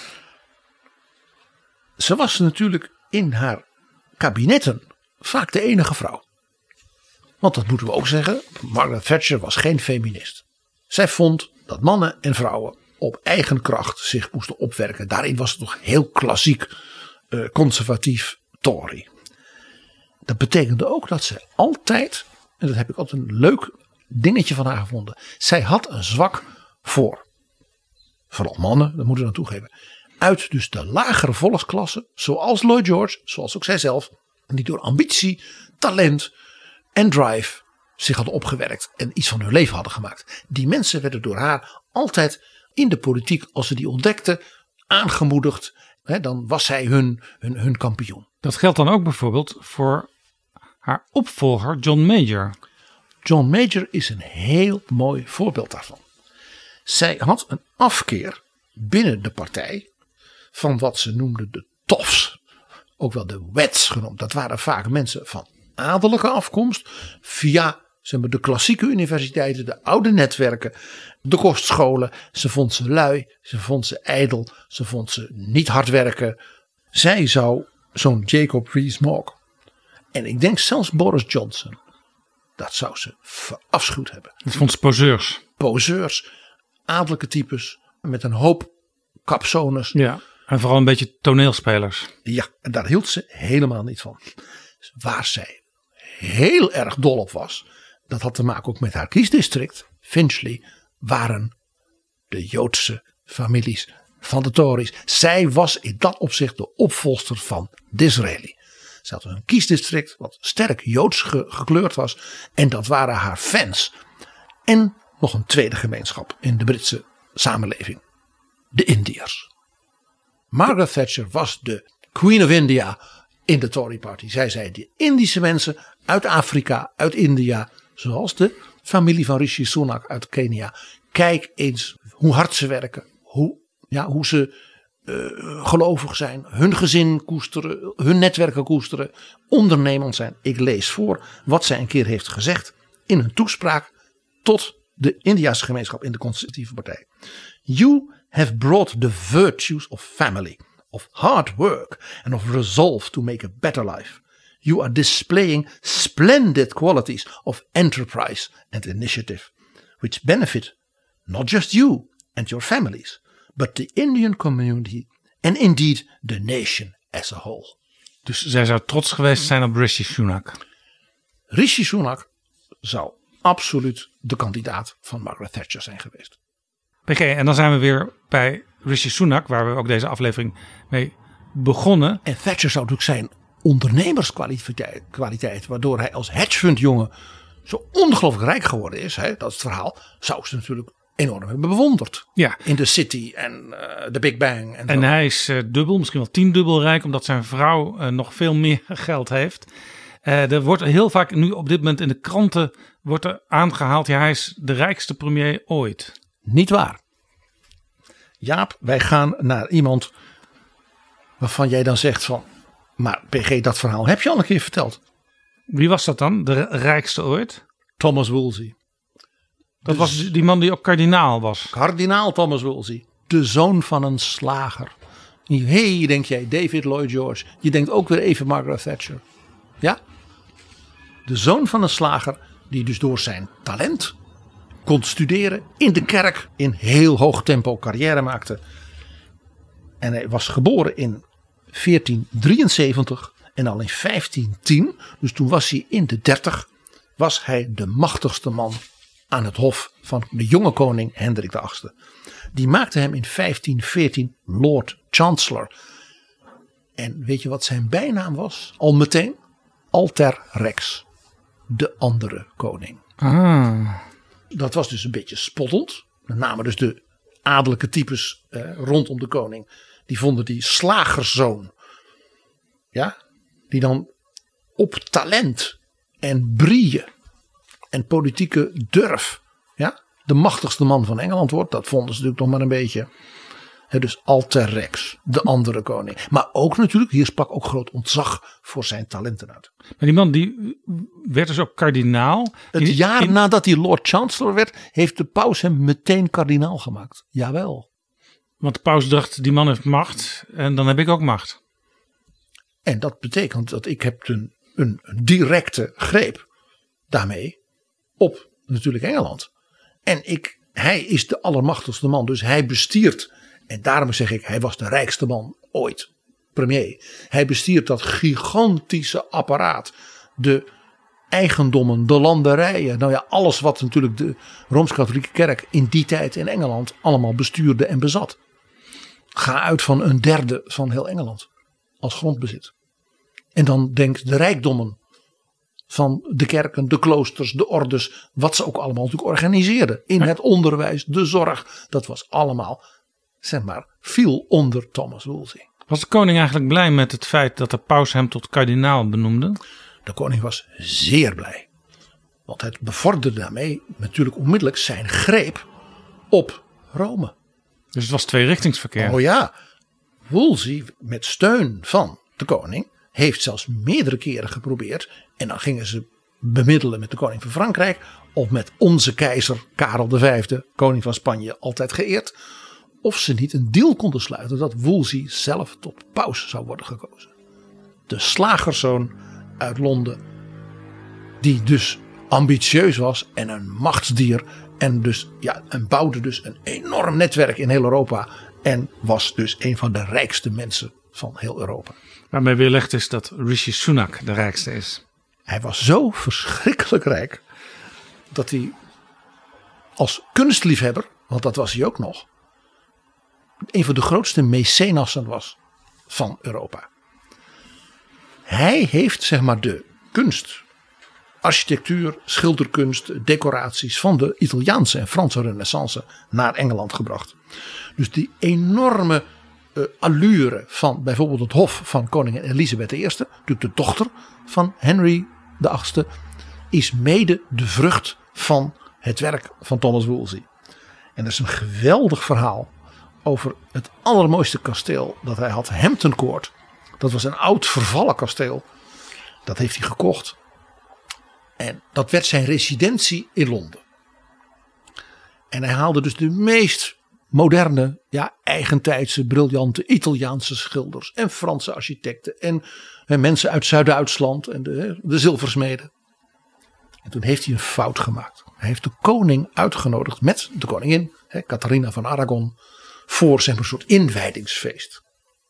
Ze was natuurlijk in haar kabinetten vaak de enige vrouw. Want dat moeten we ook zeggen. Margaret Thatcher was geen feminist. Zij vond dat mannen en vrouwen op eigen kracht zich moesten opwerken. Daarin was het nog heel klassiek eh, conservatief Tory. Dat betekende ook dat zij altijd, en dat heb ik altijd een leuk dingetje van haar gevonden. Zij had een zwak voor, vooral mannen, dat moeten we dan toegeven. Uit dus de lagere volksklasse, zoals Lloyd George, zoals ook zijzelf. Die door ambitie, talent en drive zich hadden opgewerkt en iets van hun leven hadden gemaakt. Die mensen werden door haar altijd in de politiek, als ze die ontdekten, aangemoedigd. Hè, dan was zij hun, hun, hun kampioen. Dat geldt dan ook bijvoorbeeld voor haar opvolger John Major. John Major is een heel mooi voorbeeld daarvan. Zij had een afkeer binnen de partij van wat ze noemden de toffs. Ook wel de wets genoemd. Dat waren vaak mensen van adellijke afkomst. Via zeg maar, de klassieke universiteiten, de oude netwerken, de kostscholen. Ze vond ze lui, ze vond ze ijdel, ze vond ze niet hard werken. Zij zou zo'n Jacob Rees-Mogg en ik denk zelfs Boris Johnson, dat zou ze verafschuwd hebben. Dat vond ze poseurs. Poseurs, adellijke types met een hoop capsones. Ja. En vooral een beetje toneelspelers. Ja, en daar hield ze helemaal niet van. Waar zij heel erg dol op was, dat had te maken ook met haar kiesdistrict, Finchley, waren de Joodse families van de Tories. Zij was in dat opzicht de opvolster van Disraeli. Ze had een kiesdistrict wat sterk Joods ge- gekleurd was. En dat waren haar fans. En nog een tweede gemeenschap in de Britse samenleving. De Indiërs. Margaret Thatcher was de Queen of India in de Tory Party. Zij zei de Indische mensen uit Afrika, uit India, zoals de familie van Rishi Sunak uit Kenia. Kijk eens hoe hard ze werken, hoe, ja, hoe ze uh, gelovig zijn, hun gezin koesteren, hun netwerken koesteren, ondernemend zijn. Ik lees voor wat zij een keer heeft gezegd in een toespraak tot de Indiase gemeenschap in de Conservatieve Partij. You have brought the virtues of family, of hard work and of resolve to make a better life. You are displaying splendid qualities of enterprise and initiative, which benefit not just you and your families, but the Indian community and indeed the nation as a whole. Dus zij zou trots geweest zijn op Rishi Sunak. Rishi Sunak zou absoluut de kandidaat van Margaret Thatcher zijn geweest. P G, en dan zijn we weer bij Rishi Sunak, waar we ook deze aflevering mee begonnen. En Thatcher zou natuurlijk zijn ondernemerskwaliteit, kwaliteit, waardoor hij als hedgefundjongen zo ongelooflijk rijk geworden is. Hè, dat is het verhaal. Zou ze natuurlijk enorm hebben bewonderd. Ja. In de City en uh, de Big Bang. En, En zo. hij is uh, dubbel, misschien wel tiendubbel rijk, omdat zijn vrouw uh, nog veel meer geld heeft. Uh, er wordt heel vaak nu op dit moment in de kranten wordt er aangehaald, ja, hij is de rijkste premier ooit. Niet waar. Jaap, wij gaan naar iemand waarvan jij dan zegt van, maar P G, dat verhaal heb je al een keer verteld. Wie was dat dan, de rijkste ooit? Thomas Wolsey. Dat Dus was die man die ook kardinaal was. Kardinaal Thomas Wolsey. De zoon van een slager. Hé, hey, denk jij, David Lloyd George. Je denkt ook weer even Margaret Thatcher. Ja? De zoon van een slager die dus door zijn talent kon studeren in de kerk. In heel hoog tempo carrière maakte. En hij was geboren in veertien drieënzeventig. En al in vijftien tien, dus toen was hij in de dertig, was hij de machtigste man aan het hof van de jonge koning Hendrik de achtste. Die maakte hem in vijftien veertien Lord Chancellor. En weet je wat zijn bijnaam was? Al meteen? Alter Rex. De andere koning. Ah. Dat was dus een beetje spottend. Met name dus de adellijke types eh, rondom de koning. Die vonden die slagerszoon. Ja, die dan op talent en brieën en politieke durf, ja, de machtigste man van Engeland wordt. Dat vonden ze natuurlijk nog maar een beetje. He, dus Alter Rex, de andere koning. Maar ook natuurlijk, hier sprak ook groot ontzag voor zijn talenten uit. Maar die man die werd dus ook kardinaal. Het In- jaar in- nadat hij Lord Chancellor werd, heeft de paus hem meteen kardinaal gemaakt. Jawel. Want de paus dacht, die man heeft macht en dan heb ik ook macht. En dat betekent dat ik heb een, een, een directe greep daarmee op natuurlijk Engeland. En ik, hij is de allermachtigste man, dus hij bestiert. En daarom zeg ik, hij was de rijkste man ooit, premier. Hij bestiert dat gigantische apparaat. De eigendommen, de landerijen. Nou ja, alles wat natuurlijk de Rooms-Katholieke Kerk in die tijd in Engeland allemaal bestuurde en bezat. Ga uit van een derde van heel Engeland als grondbezit. En dan denk de rijkdommen van de kerken, de kloosters, de ordes. Wat ze ook allemaal natuurlijk organiseerden. In het onderwijs, de zorg. Dat was allemaal, zeg maar, viel onder Thomas Wolsey. Was de koning eigenlijk blij met het feit dat de paus hem tot kardinaal benoemde? De koning was zeer blij. Want het bevorderde daarmee natuurlijk onmiddellijk zijn greep op Rome. Dus het was tweerichtingsverkeer. Oh ja, Wolsey met steun van de koning heeft zelfs meerdere keren geprobeerd. En dan gingen ze bemiddelen met de koning van Frankrijk. Of met onze keizer Karel de Vijfde, koning van Spanje, altijd geëerd. Of ze niet een deal konden sluiten dat Wolsey zelf tot paus zou worden gekozen. De slagerszoon uit Londen. Die dus ambitieus was en een machtsdier. En dus ja, en bouwde dus een enorm netwerk in heel Europa. En was dus een van de rijkste mensen van heel Europa. Waarmee weerlegd is dat Rishi Sunak de rijkste is. Hij was zo verschrikkelijk rijk. Dat hij als kunstliefhebber, want dat was hij ook nog. Een van de grootste mecenassen was van Europa. hij heeft zeg maar de kunst, architectuur, schilderkunst, decoraties van de Italiaanse en Franse renaissance naar Engeland gebracht. Dus die enorme uh, allure van bijvoorbeeld het hof van koningin Elisabeth de Eerste, natuurlijk de dochter van Henry de Achtste, is mede de vrucht van het werk van Thomas Wolsey. En dat is een geweldig verhaal over het allermooiste kasteel dat hij had, Hampton Court. Dat was een oud vervallen kasteel. Dat heeft hij gekocht. En dat werd zijn residentie in Londen. En hij haalde dus de meest moderne, ja, eigentijdse, briljante Italiaanse schilders en Franse architecten en, en mensen uit Zuid-Duitsland en de, de zilversmeden. En toen heeft hij een fout gemaakt. Hij heeft de koning uitgenodigd met de koningin, hè, Catharina van Aragon, voor zeg maar, een soort inwijdingsfeest.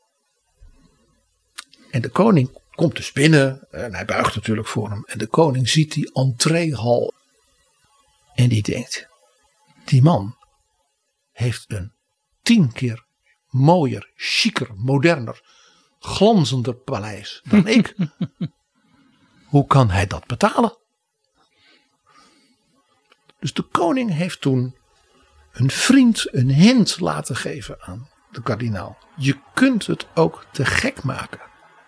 En de koning komt dus binnen en hij buigt natuurlijk voor hem. En de koning ziet die entreehal. En die denkt, die man heeft een tien keer mooier, chiquer, moderner, glanzender paleis dan ik. Hoe kan hij dat betalen? Dus de koning heeft toen een vriend een hint laten geven aan de kardinaal. Je kunt het ook te gek maken.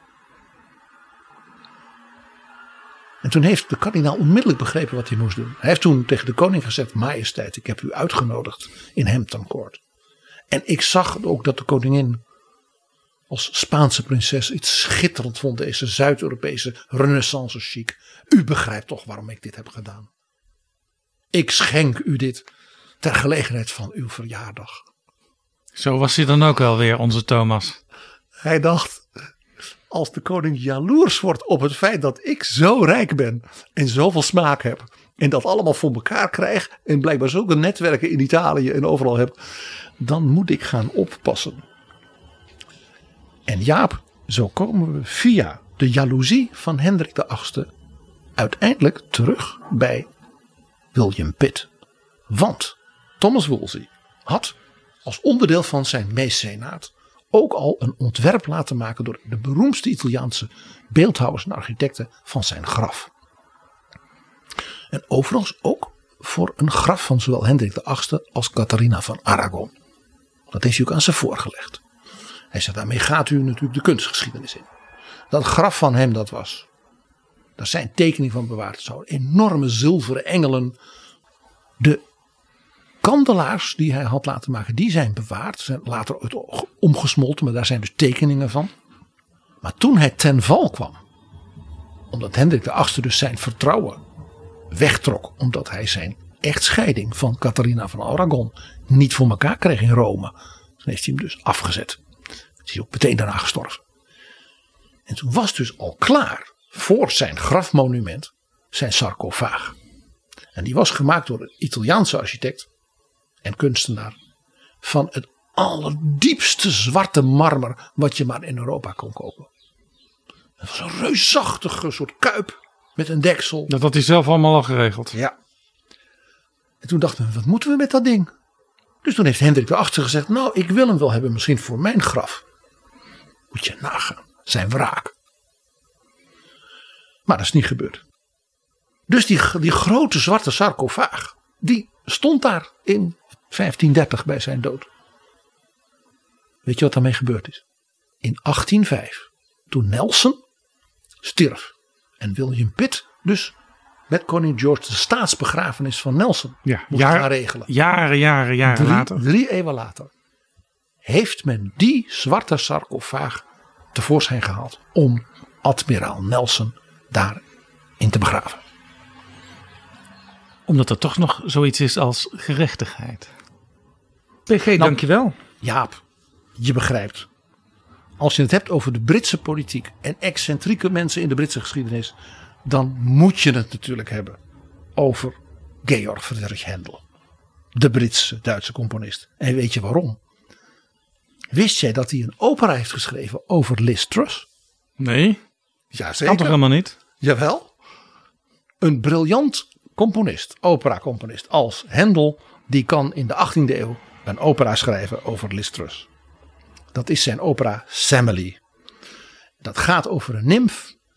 En toen heeft de kardinaal onmiddellijk begrepen wat hij moest doen. Hij heeft toen tegen de koning gezegd, majesteit, ik heb u uitgenodigd in Hampton Court. En ik zag ook dat de koningin als Spaanse prinses iets schitterend vond, deze Zuid-Europese renaissance chic. U begrijpt toch waarom ik dit heb gedaan. Ik schenk u dit ter gelegenheid van uw verjaardag. Zo was hij dan ook wel weer, onze Thomas. Hij dacht, als de koning jaloers wordt op het feit dat ik zo rijk ben en zoveel smaak heb en dat allemaal voor elkaar krijg en blijkbaar zulke netwerken in Italië en overal heb, dan moet ik gaan oppassen. En Jaap, zo komen we via de jaloezie van Hendrik de Achtste uiteindelijk terug bij William Pitt. Want Thomas Wolsey had als onderdeel van zijn mecenaat ook al een ontwerp laten maken door de beroemdste Italiaanse beeldhouwers en architecten van zijn graf. En overigens ook voor een graf van zowel Hendrik de Achtste als Catharina van Aragon. Dat heeft hij ook aan ze voorgelegd. Hij zei, daarmee gaat u natuurlijk de kunstgeschiedenis in. Dat graf van hem dat was. Daar zijn tekeningen van bewaard. Het zou enorme zilveren engelen. De kandelaars die hij had laten maken, die zijn bewaard. Zijn later omgesmolten, maar daar zijn dus tekeningen van. Maar toen hij ten val kwam, omdat Hendrik de Achtste dus zijn vertrouwen wegtrok, omdat hij zijn echtscheiding van Catharina van Aragon niet voor elkaar kreeg in Rome, toen heeft hij hem dus afgezet. Is hij ook meteen daarna gestorven. En toen was dus al klaar voor zijn grafmonument zijn sarcofaag. En die was gemaakt door een Italiaanse architect en kunstenaar van het allerdiepste zwarte marmer wat je maar in Europa kon kopen. Het was een reusachtige soort kuip met een deksel. Dat had hij zelf allemaal al geregeld. Ja. En toen dachten we, wat moeten we met dat ding? Dus toen heeft Hendrik de Achtste gezegd, nou, ik wil hem wel hebben, misschien voor mijn graf. Moet je nagaan, zijn wraak. Maar dat is niet gebeurd. Dus die, die grote zwarte sarcofaag, die stond daar in vijftien dertig bij zijn dood. Weet je wat daarmee gebeurd is? In achttien vijf, toen Nelson stierf en William Pitt dus met koning George de staatsbegrafenis van Nelson Ja, moest jaar, gaan regelen. Jaren, jaren, jaren drie, later. Drie eeuwen later heeft men die zwarte sarcofaag tevoorschijn gehaald om admiraal Nelson daarin te begraven. Omdat er toch nog zoiets is als gerechtigheid. P G, nou, dankjewel. Jaap, je begrijpt. Als je het hebt over de Britse politiek en excentrieke mensen in de Britse geschiedenis, dan moet je het natuurlijk hebben over Georg Friedrich Händel. De Britse Duitse componist. En weet je waarom? Wist jij dat hij een opera heeft geschreven over Liz Truss? Nee, Jazeker. kan toch helemaal niet? Jawel. Een briljant componist, operacomponist als Händel, die kan in de achttiende eeuw een opera schrijven over Liz Truss. Dat is zijn opera Semele. Dat gaat over een nimf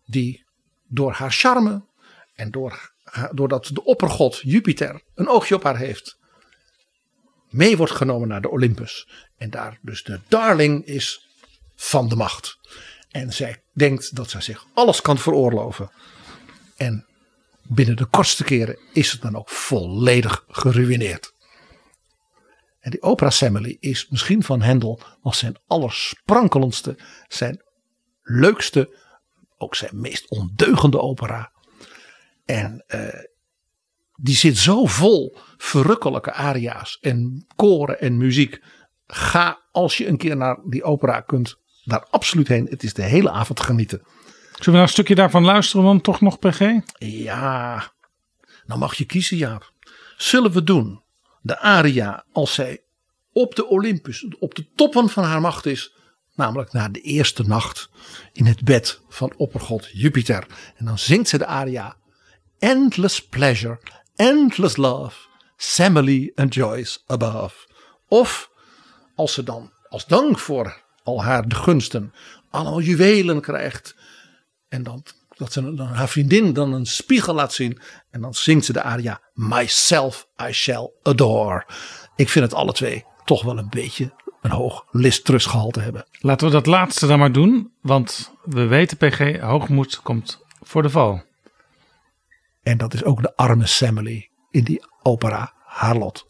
die door haar charme en door, doordat de oppergod Jupiter een oogje op haar heeft, mee wordt genomen naar de Olympus. En daar dus de darling is van de macht. En zij denkt dat zij zich alles kan veroorloven. En binnen de kortste keren is het dan ook volledig geruïneerd. En die opera Semele is misschien van Handel als zijn allersprankelendste, zijn leukste, ook zijn meest ondeugende opera. En uh, die zit zo vol verrukkelijke aria's en koren en muziek. Ga als je een keer naar die opera kunt, daar absoluut heen. Het is de hele avond genieten. Zullen we nou een stukje daarvan luisteren dan toch nog, P G? Ja, nou mag je kiezen, Jaap. Zullen we doen de aria als zij op de Olympus, op de toppen van haar macht is, namelijk na de eerste nacht in het bed van oppergod Jupiter. En dan zingt ze de aria Endless pleasure, endless love, Semele enjoys above. Of als ze dan als dank voor al haar de gunsten allemaal juwelen krijgt en dan dat ze dan haar vriendin dan een spiegel laat zien en dan zingt ze de aria Myself I shall adore. Ik vind het alle twee toch wel een beetje een hoog listrustgehalte hebben. Laten we dat laatste dan maar doen, want we weten P G, hoogmoed komt voor de val. En dat is ook de arme Semele in die opera haar lot.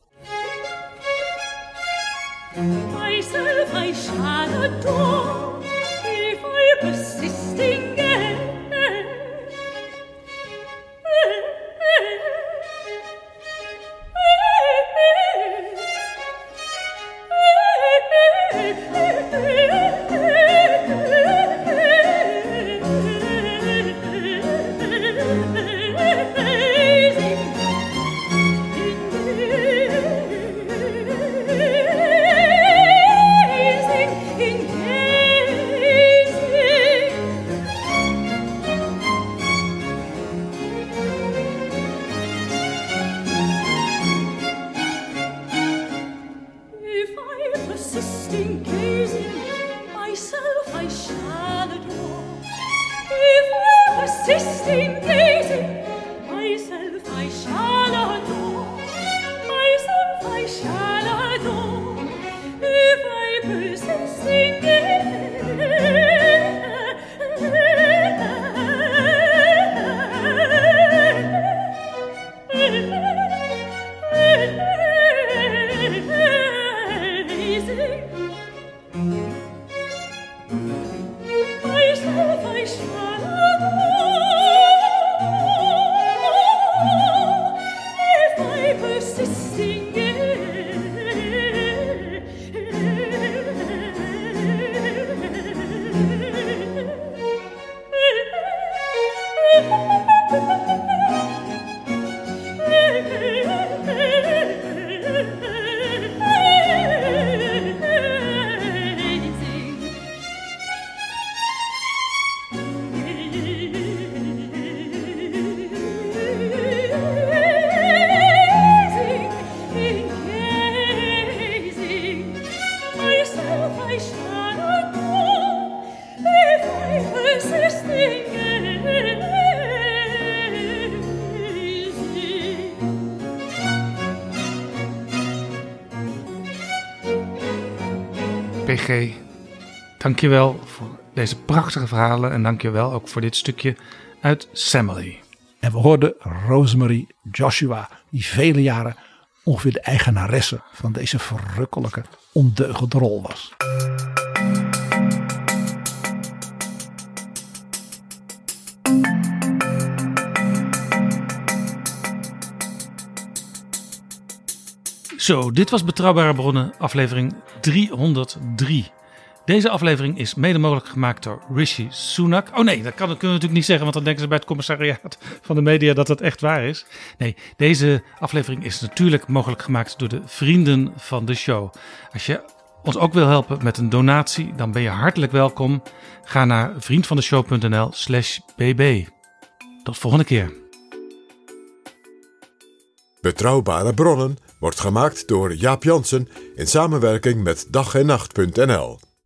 Myself I shall adore if I persist in P G, dankjewel voor deze prachtige verhalen en dankjewel ook voor dit stukje uit Semele. En we hoorden Rosemary Joshua, die vele jaren ongeveer de eigenaresse van deze verrukkelijke, ondeugende rol was. Zo, dit was Betrouwbare Bronnen, aflevering driehonderddrie. Deze aflevering is mede mogelijk gemaakt door Rishi Sunak. Oh nee, dat, kan, dat kunnen we natuurlijk niet zeggen, want dan denken ze bij het commissariaat van de media dat het echt waar is. Nee, deze aflevering is natuurlijk mogelijk gemaakt door de vrienden van de show. Als je ons ook wil helpen met een donatie, dan ben je hartelijk welkom. Ga naar vriendvandeshow.nl slash bb. Tot volgende keer. Betrouwbare Bronnen wordt gemaakt door Jaap Jansen in samenwerking met dag en nacht punt n l.